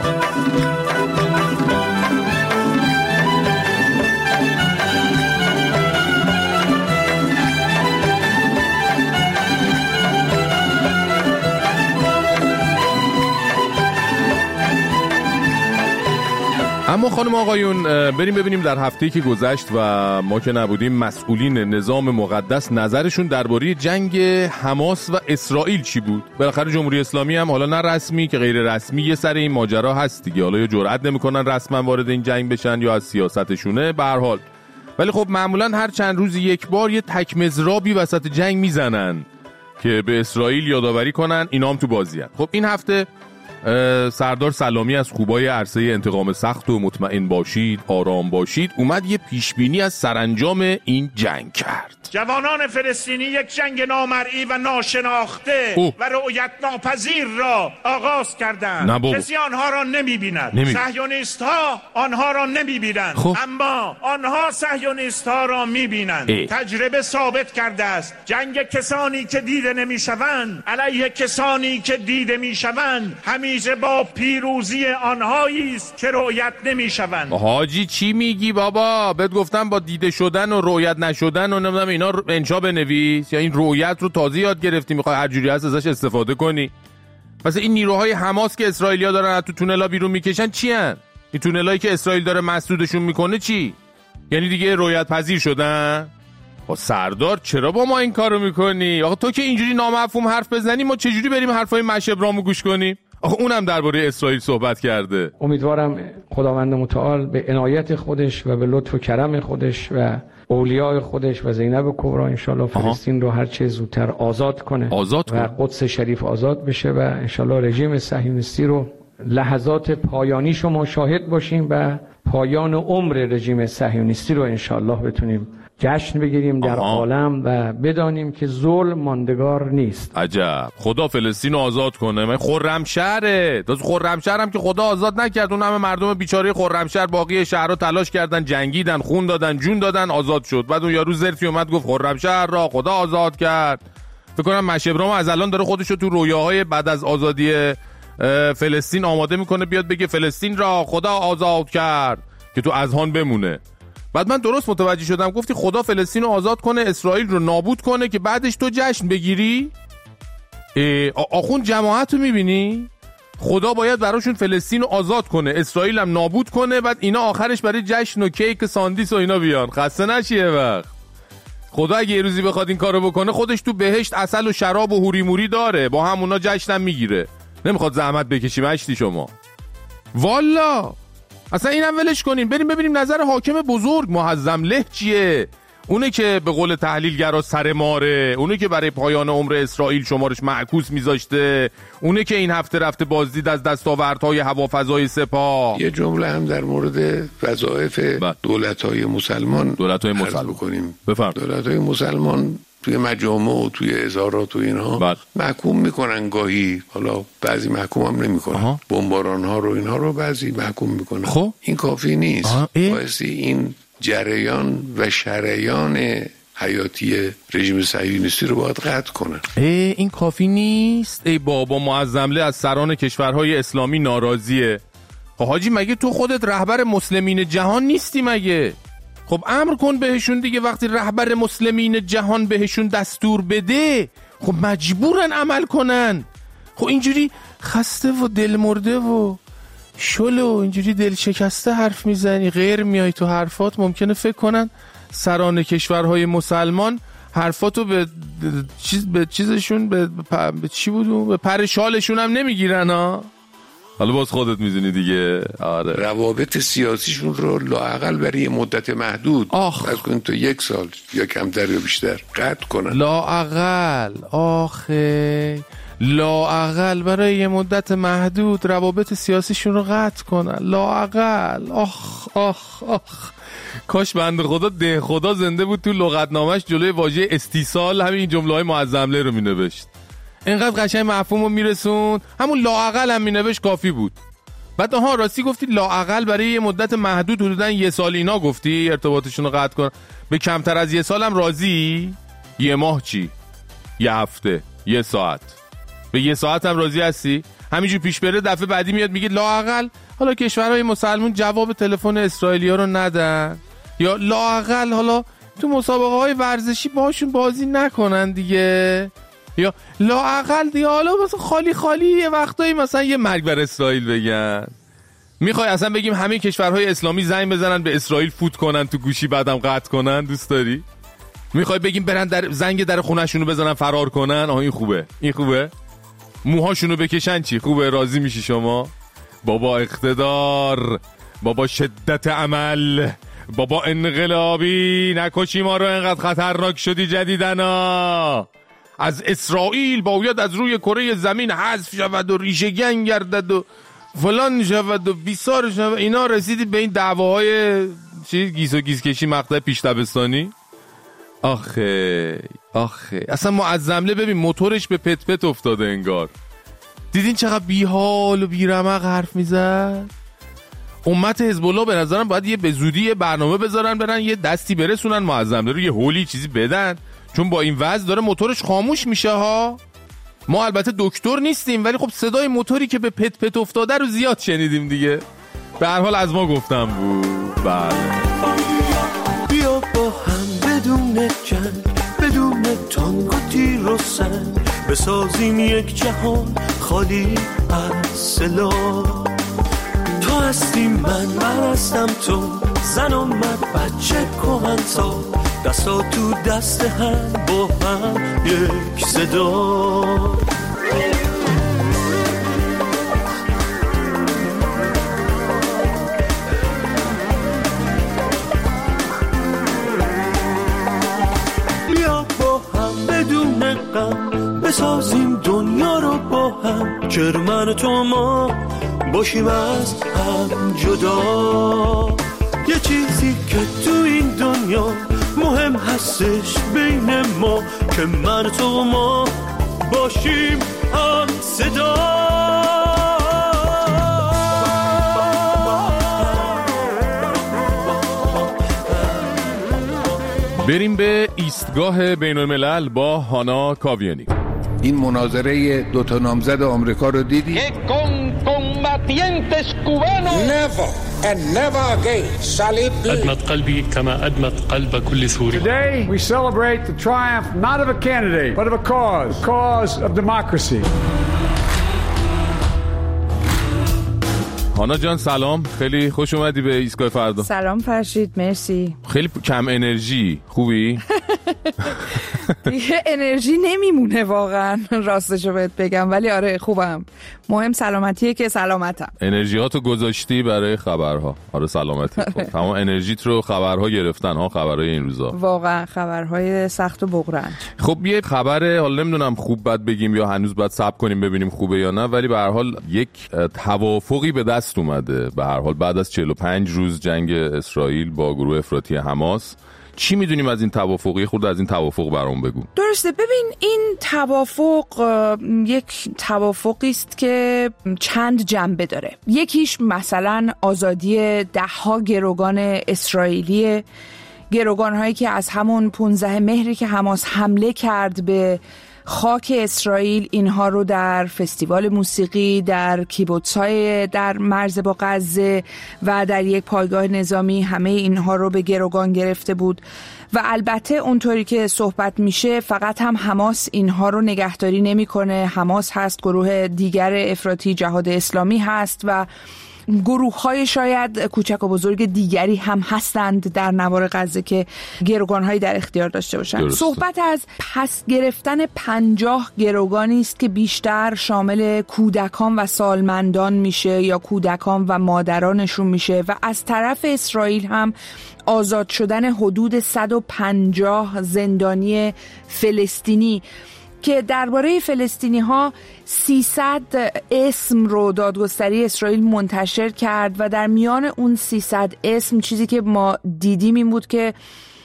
اما خانم آقایون بریم ببینیم در هفته‌ای که گذشت و ما که نبودیم مسئولین نظام مقدس نظرشون درباره جنگ حماس و اسرائیل چی بود. بالاخره جمهوری اسلامی هم حالا نه رسمی که غیر رسمی یه سر این ماجرا هست دیگه، حالا یا جرئت نمیکنن رسما وارد این جنگ بشن یا از سیاستشونه. به هر حال ولی خب معمولا هر چند روز یک بار یه تک مضرابی وسط جنگ میزنن که به اسرائیل یادآوری کنن اینا هم تو بازی‌ان. خب این هفته سردار سلامی از خوبای عرصه انتقام سخت و مطمئن باشید آرام باشید اومد یه پیشبینی از سرانجام این جنگ کرد. جوانان فلسطینی یک جنگ نامرئی و ناشناخته و رؤیت ناپذیر را آغاز کردند. کسی آنها را نمی‌بیند. صهیونیست‌ها آنها را نمی‌بینند. اما آنها صهیونیست‌ها را می‌بینند. تجربه ثابت کرده است جنگ کسانی که دیده نمی‌شوند علیه کسانی که دیده می‌شوند همیشه با پیروزی آنهایی است که رؤیت نمی‌شوند. حاجی چی میگی بابا؟ بهت گفتم با دیده شدن و رؤیت نشدن و نمیدونم اینا انشا بنویس، یا این رؤیت رو تازه یاد گرفتی میخوای هر جوری هست ازش استفاده کنی. مثلا این نیروهای حماس که اسرائیلیا دارن از تو تونلا بیرون میکشن چی ان؟ این تونلایی که اسرائیل داره مسدودشون میکنه چی؟ یعنی دیگه رؤیت پذیر شدن؟ با سردار چرا با ما این کارو میکنی؟ آخه تو که اینجوری نامفهوم حرف بزنی ما چجوری بریم حرفای مشبرامو گوش کنیم؟ آخه اونم درباره اسرائیل صحبت کرده. امیدوارم خداوند متعال به عنایت خودش و به لطف و کرم خودش و اولیاء خودش و زینب کبرا انشالله فلسطین رو هر چه زودتر آزاد کنه و قدس شریف آزاد بشه و انشالله رژیم صهیونیستی رو لحظات پایانیشو ما شاهد باشیم و پایان عمر رژیم صهیونیستی رو انشالله بتونیم جشن بگیریم در عالم و بدانیم که ظلم ماندگار نیست. عجب. خدا فلسطین رو آزاد کنه. من خرمشهره. خرمشهرم که خدا آزاد نکرد. اون همه مردم بیچاره خرمشهر باقی شهرها تلاش کردن، جنگیدن، خون دادن، جون دادن، آزاد شد. بعد اون یارو زرفی اومد گفت خرمشهر را خدا آزاد کرد. فکر کنم مشبرام از الان داره خودشو تو رویاهای بعد از آزادی فلسطین آماده میکنه بیاد بگه فلسطین را خدا آزاد کرد که تو اذهان بمونه. بعد من درست متوجه شدم گفتی خدا فلسطین رو آزاد کنه اسرائیل رو نابود کنه که بعدش تو جشن بگیری؟ آخون جماعت رو میبینی؟ خدا باید براشون فلسطین رو آزاد کنه اسرائیل هم نابود کنه بعد اینا آخرش برای جشن و کیک ساندیس و اینا بیان. خسته نشیه وقت. خدا اگه یه روزی بخواد این کارو بکنه خودش تو بهشت عسل و شراب و هوری موری داره با همونا جشن هم میگیره. نمیخواد زحمت بکشی مشتی شما. والا اصلا اینم ولش کنیم بریم ببینیم نظر حاکم بزرگ معظم له چیه. اونه که به قول تحلیلگرا سر ماره، اونه که برای پایان عمر اسرائیل شمارش معکوس میذاشته، اونه که این هفته رفته بازدید از دستاوردهای هوافضای سپاه. یه جمله هم در مورد وظایف دولت‌های مسلمان بکنیم. دولت‌های مسلمان توی مجامع و توی ازارات و اینها محکوم میکنن گاهی، حالا بعضی محکوم هم نمیکنن، بمباران ها رو اینها رو بعضی محکوم میکنن. خب این کافی نیست. بایستی این جریان و شریان حیاتی رژیم صهیونیستی رو باید قطع کنن. این کافی نیست. ای بابا معظمله از سران کشورهای اسلامی ناراضیه. حاجی مگه تو خودت رهبر مسلمین جهان نیستی مگه؟ خب امر کن بهشون دیگه. وقتی رهبر مسلمین جهان بهشون دستور بده خب مجبورن عمل کنن. خب اینجوری خسته و دل مرده و شلو اینجوری دل شکسته حرف میزنی، غیر میای تو حرفات، ممکنه فکر کنن سران کشورهای مسلمان حرفاتو به چیزشون به چی بودو به پر شالشون هم نمیگیرن ها. حالا باز خودت میدونی دیگه. آره روابط سیاسیشون رو لااقل برای یه مدت محدود از کن تو 1 سال یا کمتر یا بیشتر قطع کنن. لااقل لااقل برای یه مدت محدود روابط سیاسیشون رو قطع کنن. لااقل کاش بنده خدا ده خدا زنده بود تو لغتنامش جلوی واژه استیصال همین جمله‌های معظمله رو مینوشت. اینقدر قشنگ مفهومو میرسوند. همون لااقل هم مینوشت کافی بود. بعد راستی گفتی لااقل برای یه مدت محدود حدوداً 1 سال اینا گفتی ارتباطشون رو قطع کن. به کمتر از 1 سال هم راضی؟ 1 ماه چی؟ 1 هفته، 1 ساعت. به 1 ساعت هم راضی هستی؟ همینجور پیش بره دفعه بعدی میاد میگه لااقل حالا کشورهای مسلمان جواب تلفن اسرائیلیا رو ندن، یا لااقل حالا تو مسابقه های ورزشی باشون بازی نکنن دیگه، یا لااقل دیگه حالا مثلا خالی یه وقتایی مثلا یه مرگ بر اسرائیل بگن. میخوای اصلا بگیم همه کشورهای اسلامی زنگ بزنن به اسرائیل فوت کنن تو گوشی بعدم قطع کنن؟ دوست داری؟ میخوای بگیم برن زنگ در خونه‌شونو بزنن فرار کنن؟ این خوبه موهاشونو بکشن چی؟ خوبه؟ راضی میشی شما؟ بابا اقتدار، بابا شدت عمل، بابا انقلابی نکشی ما رو، انقدر خطرناک شدی جدیدنا. از اسرائیل باید از روی کره زمین حذف شود و ریشه گن گردد و فلان شود و بیسار شود. اینا رسیدی به این دعواهای گیس و گیس کشی مقطع پیش دبستانی. آخه اصلا معظمله ببین موتورش به پت پت افتاده انگار. دیدین چقدر بی حال و بی رمق حرف میزد؟ امت حزب الله به نظرم باید یه به زودی برنامه بذارن، برن یه دستی برسونن معظمله رو، یه هولی چیزی بدن، چون با این وضع داره موتورش خاموش میشه ها. ما البته دکتر نیستیم ولی خب صدای موتوری که به پت پت افتاده رو زیاد شنیدیم دیگه. به هر حال از ما گفتم بود. بله بیا با هم بدون جنگ، بدون تانگ و تیر و سنگ، بسازیم یک جهان خالی از سلاح. تو هستی من هستم تو، زن و مرد بچه کهن‌سال، دستا تو دست هم با هم یک صدا. بیا با هم بدون غم، بسازیم دنیا رو با هم، چرمن تو ما باشیم از هم جدا. یه چیزی که تو این دنیا مهم هستش بین ما، که من تو ما باشیم هم صدا. بریم به ایستگاه بین الملل با هانا کاویانی. این مناظره دوتا نامزد آمریکا رو دیدی؟ أدمت قلبي كما أدمت قلب كل سوري. Today we celebrate the triumph not of a candidate but of a cause of democracy. هانا جان سلام، خیلی خوش اومدی به ایستگاه فردا. سلام فرشید، مرسی. خیلی کم انرژی، خوبی؟ دیگه انرژی نمیمونه واقعا، راستشو بهت بگم، ولی آره خوبم. مهم سلامتیه که سلامتم. انرژیاتو گذاشتی برای خبرها. آره سلامتی. خب تمام انرژیت رو خبرها گرفتن ها، خبرهای این روزا. واقعا خبرهای سخت و بغرنج. خب یه خبر، حالا نمیدونم خوب بد بگیم یا هنوز باید صبر کنیم ببینیم خوبه یا نه، ولی به هر حال یک توافقی به دست اومده. به هر حال بعد از 45 روز جنگ اسرائیل با گروه افراطی حماس. چی میدونیم از این توافقی؟ خود از این توافق برام بگو. درسته، ببین این توافق یک توافقی است که چند جنبه داره. یکیش مثلا آزادی 10 گروگان اسرائیلی، گروگان‌هایی که از همون 15 مهری که حماس حمله کرد به خاک اسرائیل، اینها رو در فستیوال موسیقی در کیبوتس‌های در مرز با غزه و در یک پایگاه نظامی، همه اینها رو به گروگان گرفته بود. و البته اونطوری که صحبت میشه فقط هم حماس اینها رو نگهداری نمی‌کنه. حماس هست، گروه دیگر افراطی جهاد اسلامی هست و گروه‌های شاید کوچک و بزرگ دیگری هم هستند در نوار غزه که گروگان‌هایی در اختیار داشته باشند. درسته. صحبت از پس گرفتن 50 گروگانی است که بیشتر شامل کودکان و سالمندان میشه یا کودکان و مادرانشون میشه، و از طرف اسرائیل هم آزاد شدن حدود 150 زندانی فلسطینی که درباره فلسطینی ها 300 اسم رو دادگستری اسرائیل منتشر کرد و در میان اون 300 اسم چیزی که ما دیدیم این بود که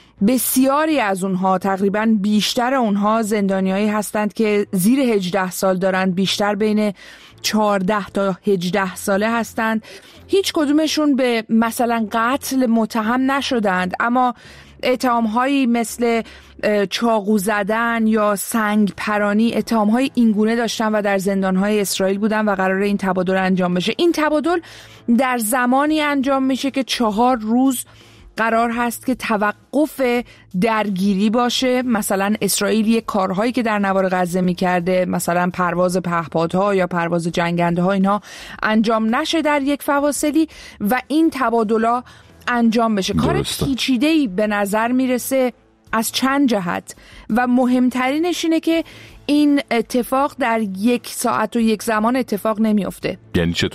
بسیاری از اونها، تقریباً بیشتر اونها زندانیایی هستند که زیر 18 سال دارند، بیشتر بین 14 تا 18 ساله هستند. هیچ کدومشون به مثلا قتل متهم نشدند، اما اتهام‌هایی مثل چاقو زدن یا سنگ پرانی، اتهام‌های اینگونه داشتن و در زندان‌های اسرائیل بودن و قراره این تبادل انجام بشه. این تبادل در زمانی انجام میشه که 4 روز قرار هست که توقف درگیری باشه. مثلا اسرائیل یک کارهایی که در نوار غزه میکرده، مثلا پرواز پهپادها یا پرواز جنگنده ها، اینها انجام نشه در یک فواصلی و این تبادل‌ها انجام بشه. کار پیچیده‌ای به نظر میرسه از چند جهت و مهمترینش اینه که این اتفاق در 1 ساعت و 1 زمان اتفاق نمیفته. یعنی چطور؟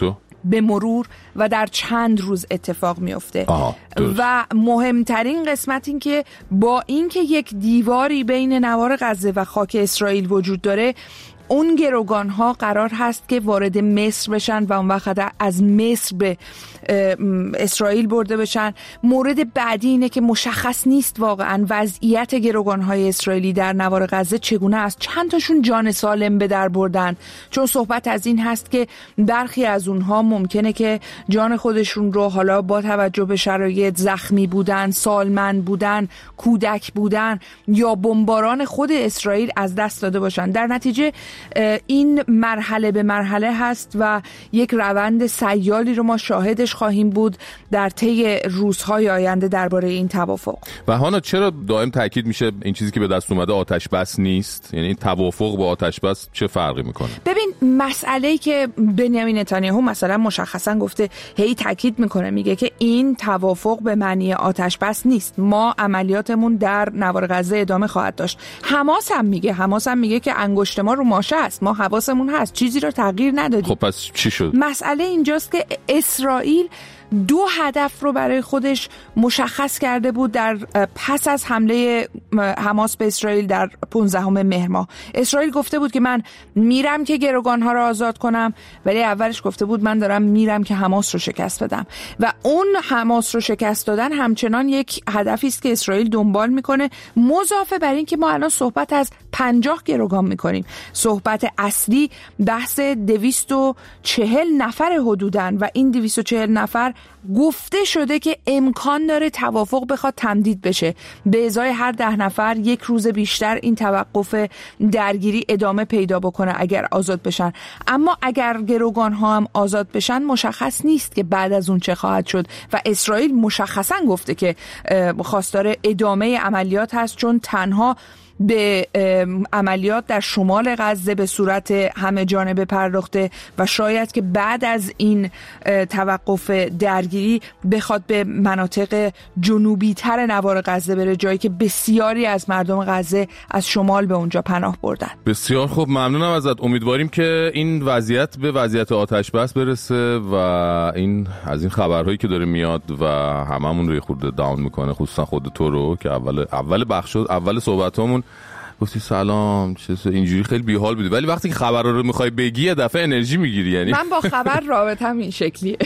به مرور و در چند روز اتفاق میفته. و مهمترین قسمت این که با اینکه یک دیواری بین نوار غزه و خاک اسرائیل وجود داره، اون گروگان‌ها قرار هست که وارد مصر بشن و اون وقت از مصر به اسرائیل برده بشن. مورد بعدی اینه که مشخص نیست واقعا وضعیت گروگان‌های اسرائیلی در نوار غزه چگونه است. چند تاشون جان سالم به در بردن، چون صحبت از این هست که برخی از اونها ممکنه که جان خودشون رو حالا با توجه به شرایط زخمی بودن، سالمند بودن، کودک بودن یا بمباران خود اسرائیل از دست داده باشن. در نتیجه این مرحله به مرحله هست و یک روند سیالی رو ما شاهدش خواهیم بود در طی روزهای آینده درباره این توافق. و هانا چرا دائم تاکید میشه این چیزی که به دست اومده آتش بس نیست؟ یعنی توافق با آتش بس چه فرقی میکنه؟ ببین، مسئله‌ای که بنیامین نتانیاهو مثلا مشخصا گفته، هی تاکید میکنه، میگه که این توافق به معنی آتش بس نیست، ما عملیاتمون در نوار غزه ادامه خواهد داشت. حماس هم میگه که انگشت ما رو ماشه است، ما حواسمون هست، چیزی رو تغییر ندادیم. خب پس چی شد؟ مسئله اینجاست که اسرائیل 2 هدف رو برای خودش مشخص کرده بود در پس از حمله حماس به اسرائیل در 15 مهر ماه. اسرائیل گفته بود که من میرم که گروگان‌ها رو آزاد کنم، ولی اولش گفته بود من دارم میرم که حماس رو شکست بدم. و اون حماس رو شکست دادن همچنان یک هدفی است که اسرائیل دنبال میکنه، مضافه بر این که ما الان صحبت از 50 گروگان میکنیم. صحبت اصلی بحث 240 نفر حدودن و این 240 نفر گفته شده که امکان داره توافق بخواد تمدید بشه، به ازای هر 10 نفر 1 روز بیشتر این توقف درگیری ادامه پیدا بکنه اگر آزاد بشن. اما اگر گروگان ها هم آزاد بشن مشخص نیست که بعد از اون چه خواهد شد و اسرائیل مشخصا گفته که خواستار ادامه عملیات هست، چون تنها به عملیات در شمال غزه به صورت همه جانبه پرداخته و شاید که بعد از این توقف درگیری بخواد به مناطق جنوبی تر نوار غزه بره، جایی که بسیاری از مردم غزه از شمال به اونجا پناه بردن. بسیار خوب، ممنونم ازت. امیدواریم که این وضعیت به وضعیت آتش بس برسه و این از این خبرهایی که داره میاد و هممون رو خورده داون میکنه، خصوصا خود تو رو که اول بخش اول صحبتامون گفتی سلام اینجوری خیلی بیحال بودی، ولی وقتی که خبر رو میخوای بگی یه دفعه انرژی میگیری. یعنی من با خبر رابطم این شکلیه.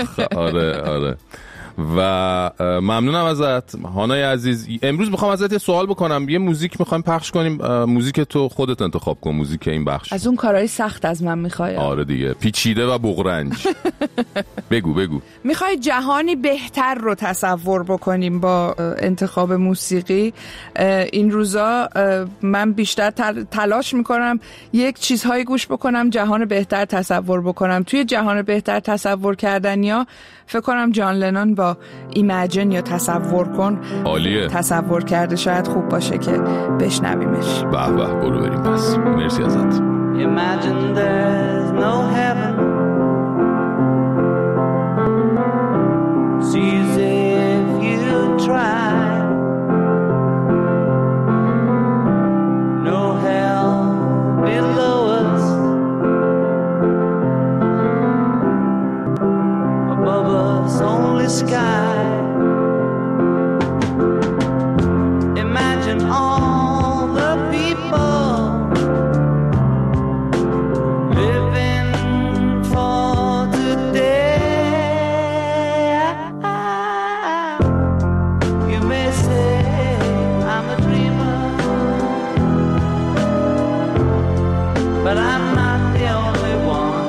آره و ممنونم ازت هانای عزیز. امروز میخوام ازت یه سوال بکنم. یه موزیک میخوایم پخش کنیم، موزیک تو خودت انتخاب کن، موزیک این بخش. از اون کارهای سخت از من میخوای؟ آره دیگه، پیچیده و بغرنج. بگو. میخوای جهانی بهتر رو تصور بکنیم با انتخاب موسیقی؟ این روزا من بیشتر تلاش میکنم یک چیزهایی گوش بکنم جهان بهتر تصور بکنم. توی جهان بهتر تصور کردن یا فکر کنم جان لنون با ایمجین یا تصور کن عالیه تصور کرده، شاید خوب باشه که بشنویمش. به برو بریم پس. مرسی ازت. Imagine there's no heaven, see as if you try, no hell below us, above us only sky. Imagine all the people living for today. You may say I'm a dreamer, but I'm not the only one.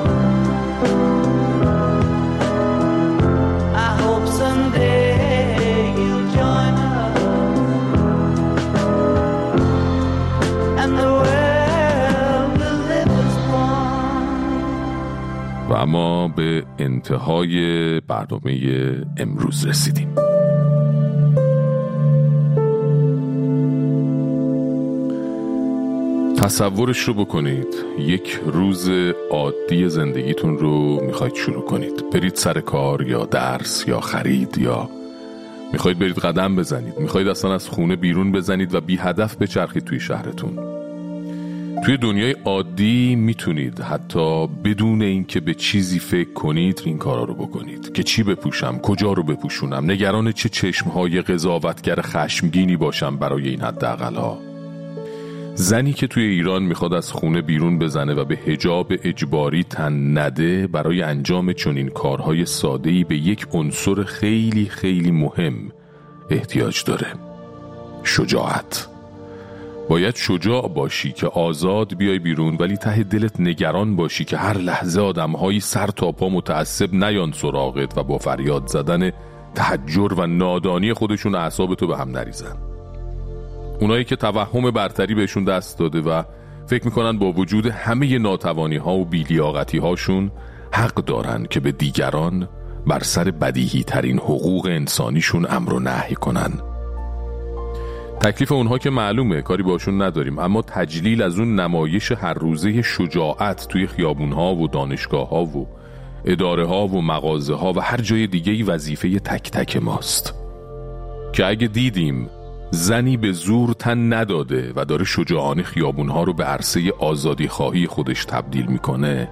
I hope someday you'll join us and the world will live as one. و اما به انتهای برنامه امروز رسیدیم. تصورش رو بکنید، یک روز عادی زندگیتون رو میخواید شروع کنید. برید سر کار یا درس یا خرید یا میخواید برید قدم بزنید، میخواید اصلا از خونه بیرون بزنید و بی هدف بچرخید توی شهرتون. توی دنیای عادی میتونید حتی بدون اینکه به چیزی فکر کنید این کارا رو بکنید که چی بپوشم، کجا رو بپوشونم، نگران چه چشمهای قضاوتگر خشمگینی باشم برای این حداقل‌ها. زنی که توی ایران میخواد از خونه بیرون بزنه و به حجاب اجباری تن نده برای انجام چنین کارهای ساده‌ای به یک عنصر خیلی خیلی مهم احتیاج داره: شجاعت. باید شجاع باشی که آزاد بیای بیرون، ولی ته دلت نگران باشی که هر لحظه آدم‌هایی سر تا پا متعصب نیان سراغت و با فریاد زدن تحجر و نادانی خودشون اعصابتو به هم نریزن. اونایی که توهم برتری بهشون دست داده و فکر میکنن با وجود همه ناتوانی‌ها و بی‌لیاقتی‌هاشون حق دارن که به دیگران بر سر بدیهی ترین حقوق انسانیشون امر و نهی کنن. تکلیف اونها که معلومه، کاری باشون نداریم، اما تجلیل از اون نمایش هر روزه شجاعت توی خیابونها و دانشگاه‌ها و اداره‌ها و مغازه‌ها و هر جای دیگه‌ای وظیفه تک تک ماست که اگه دیدیم زنی به زور تن نداده و داره شجاعانه خیابونها رو به عرصه آزادی خواهی خودش تبدیل میکنه،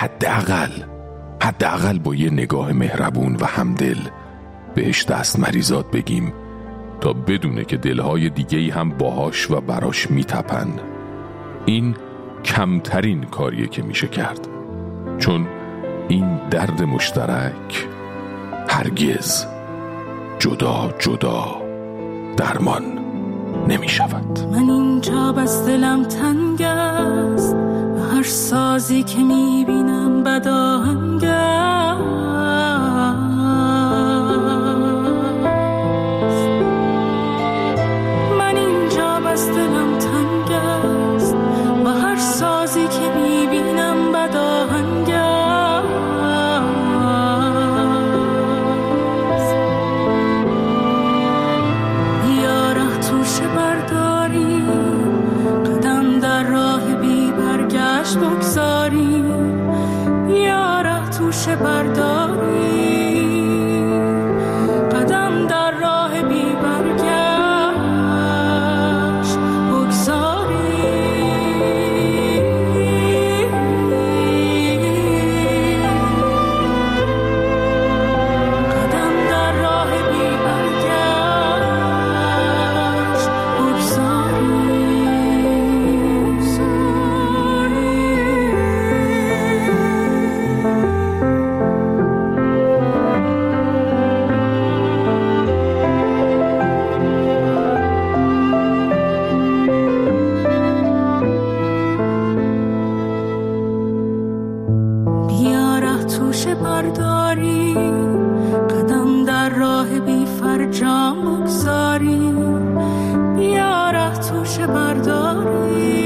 حداقل با یه نگاه مهربون و همدل بهش دست مریزاد بگیم تا بدونه که دلهای دیگه‌ای هم باهاش و براش میتپن. این کمترین کاریه که میشه کرد، چون این درد مشترک هرگز جدا درمان نمی شود. من اینجا بس دلم تنگ است و هر سازی که می بینم بداهنگ است. من اینجا بس دلم تنگ است و هر سازی که می بینم بداهنگ است. بگذاری یا راه توش برداری، قدم در راه بی برگشت بگذاری. قدم در راه بی برگشت بگذاری. برداری قدم در راه بی فرجام بگذاری، بیا راه توش برداری.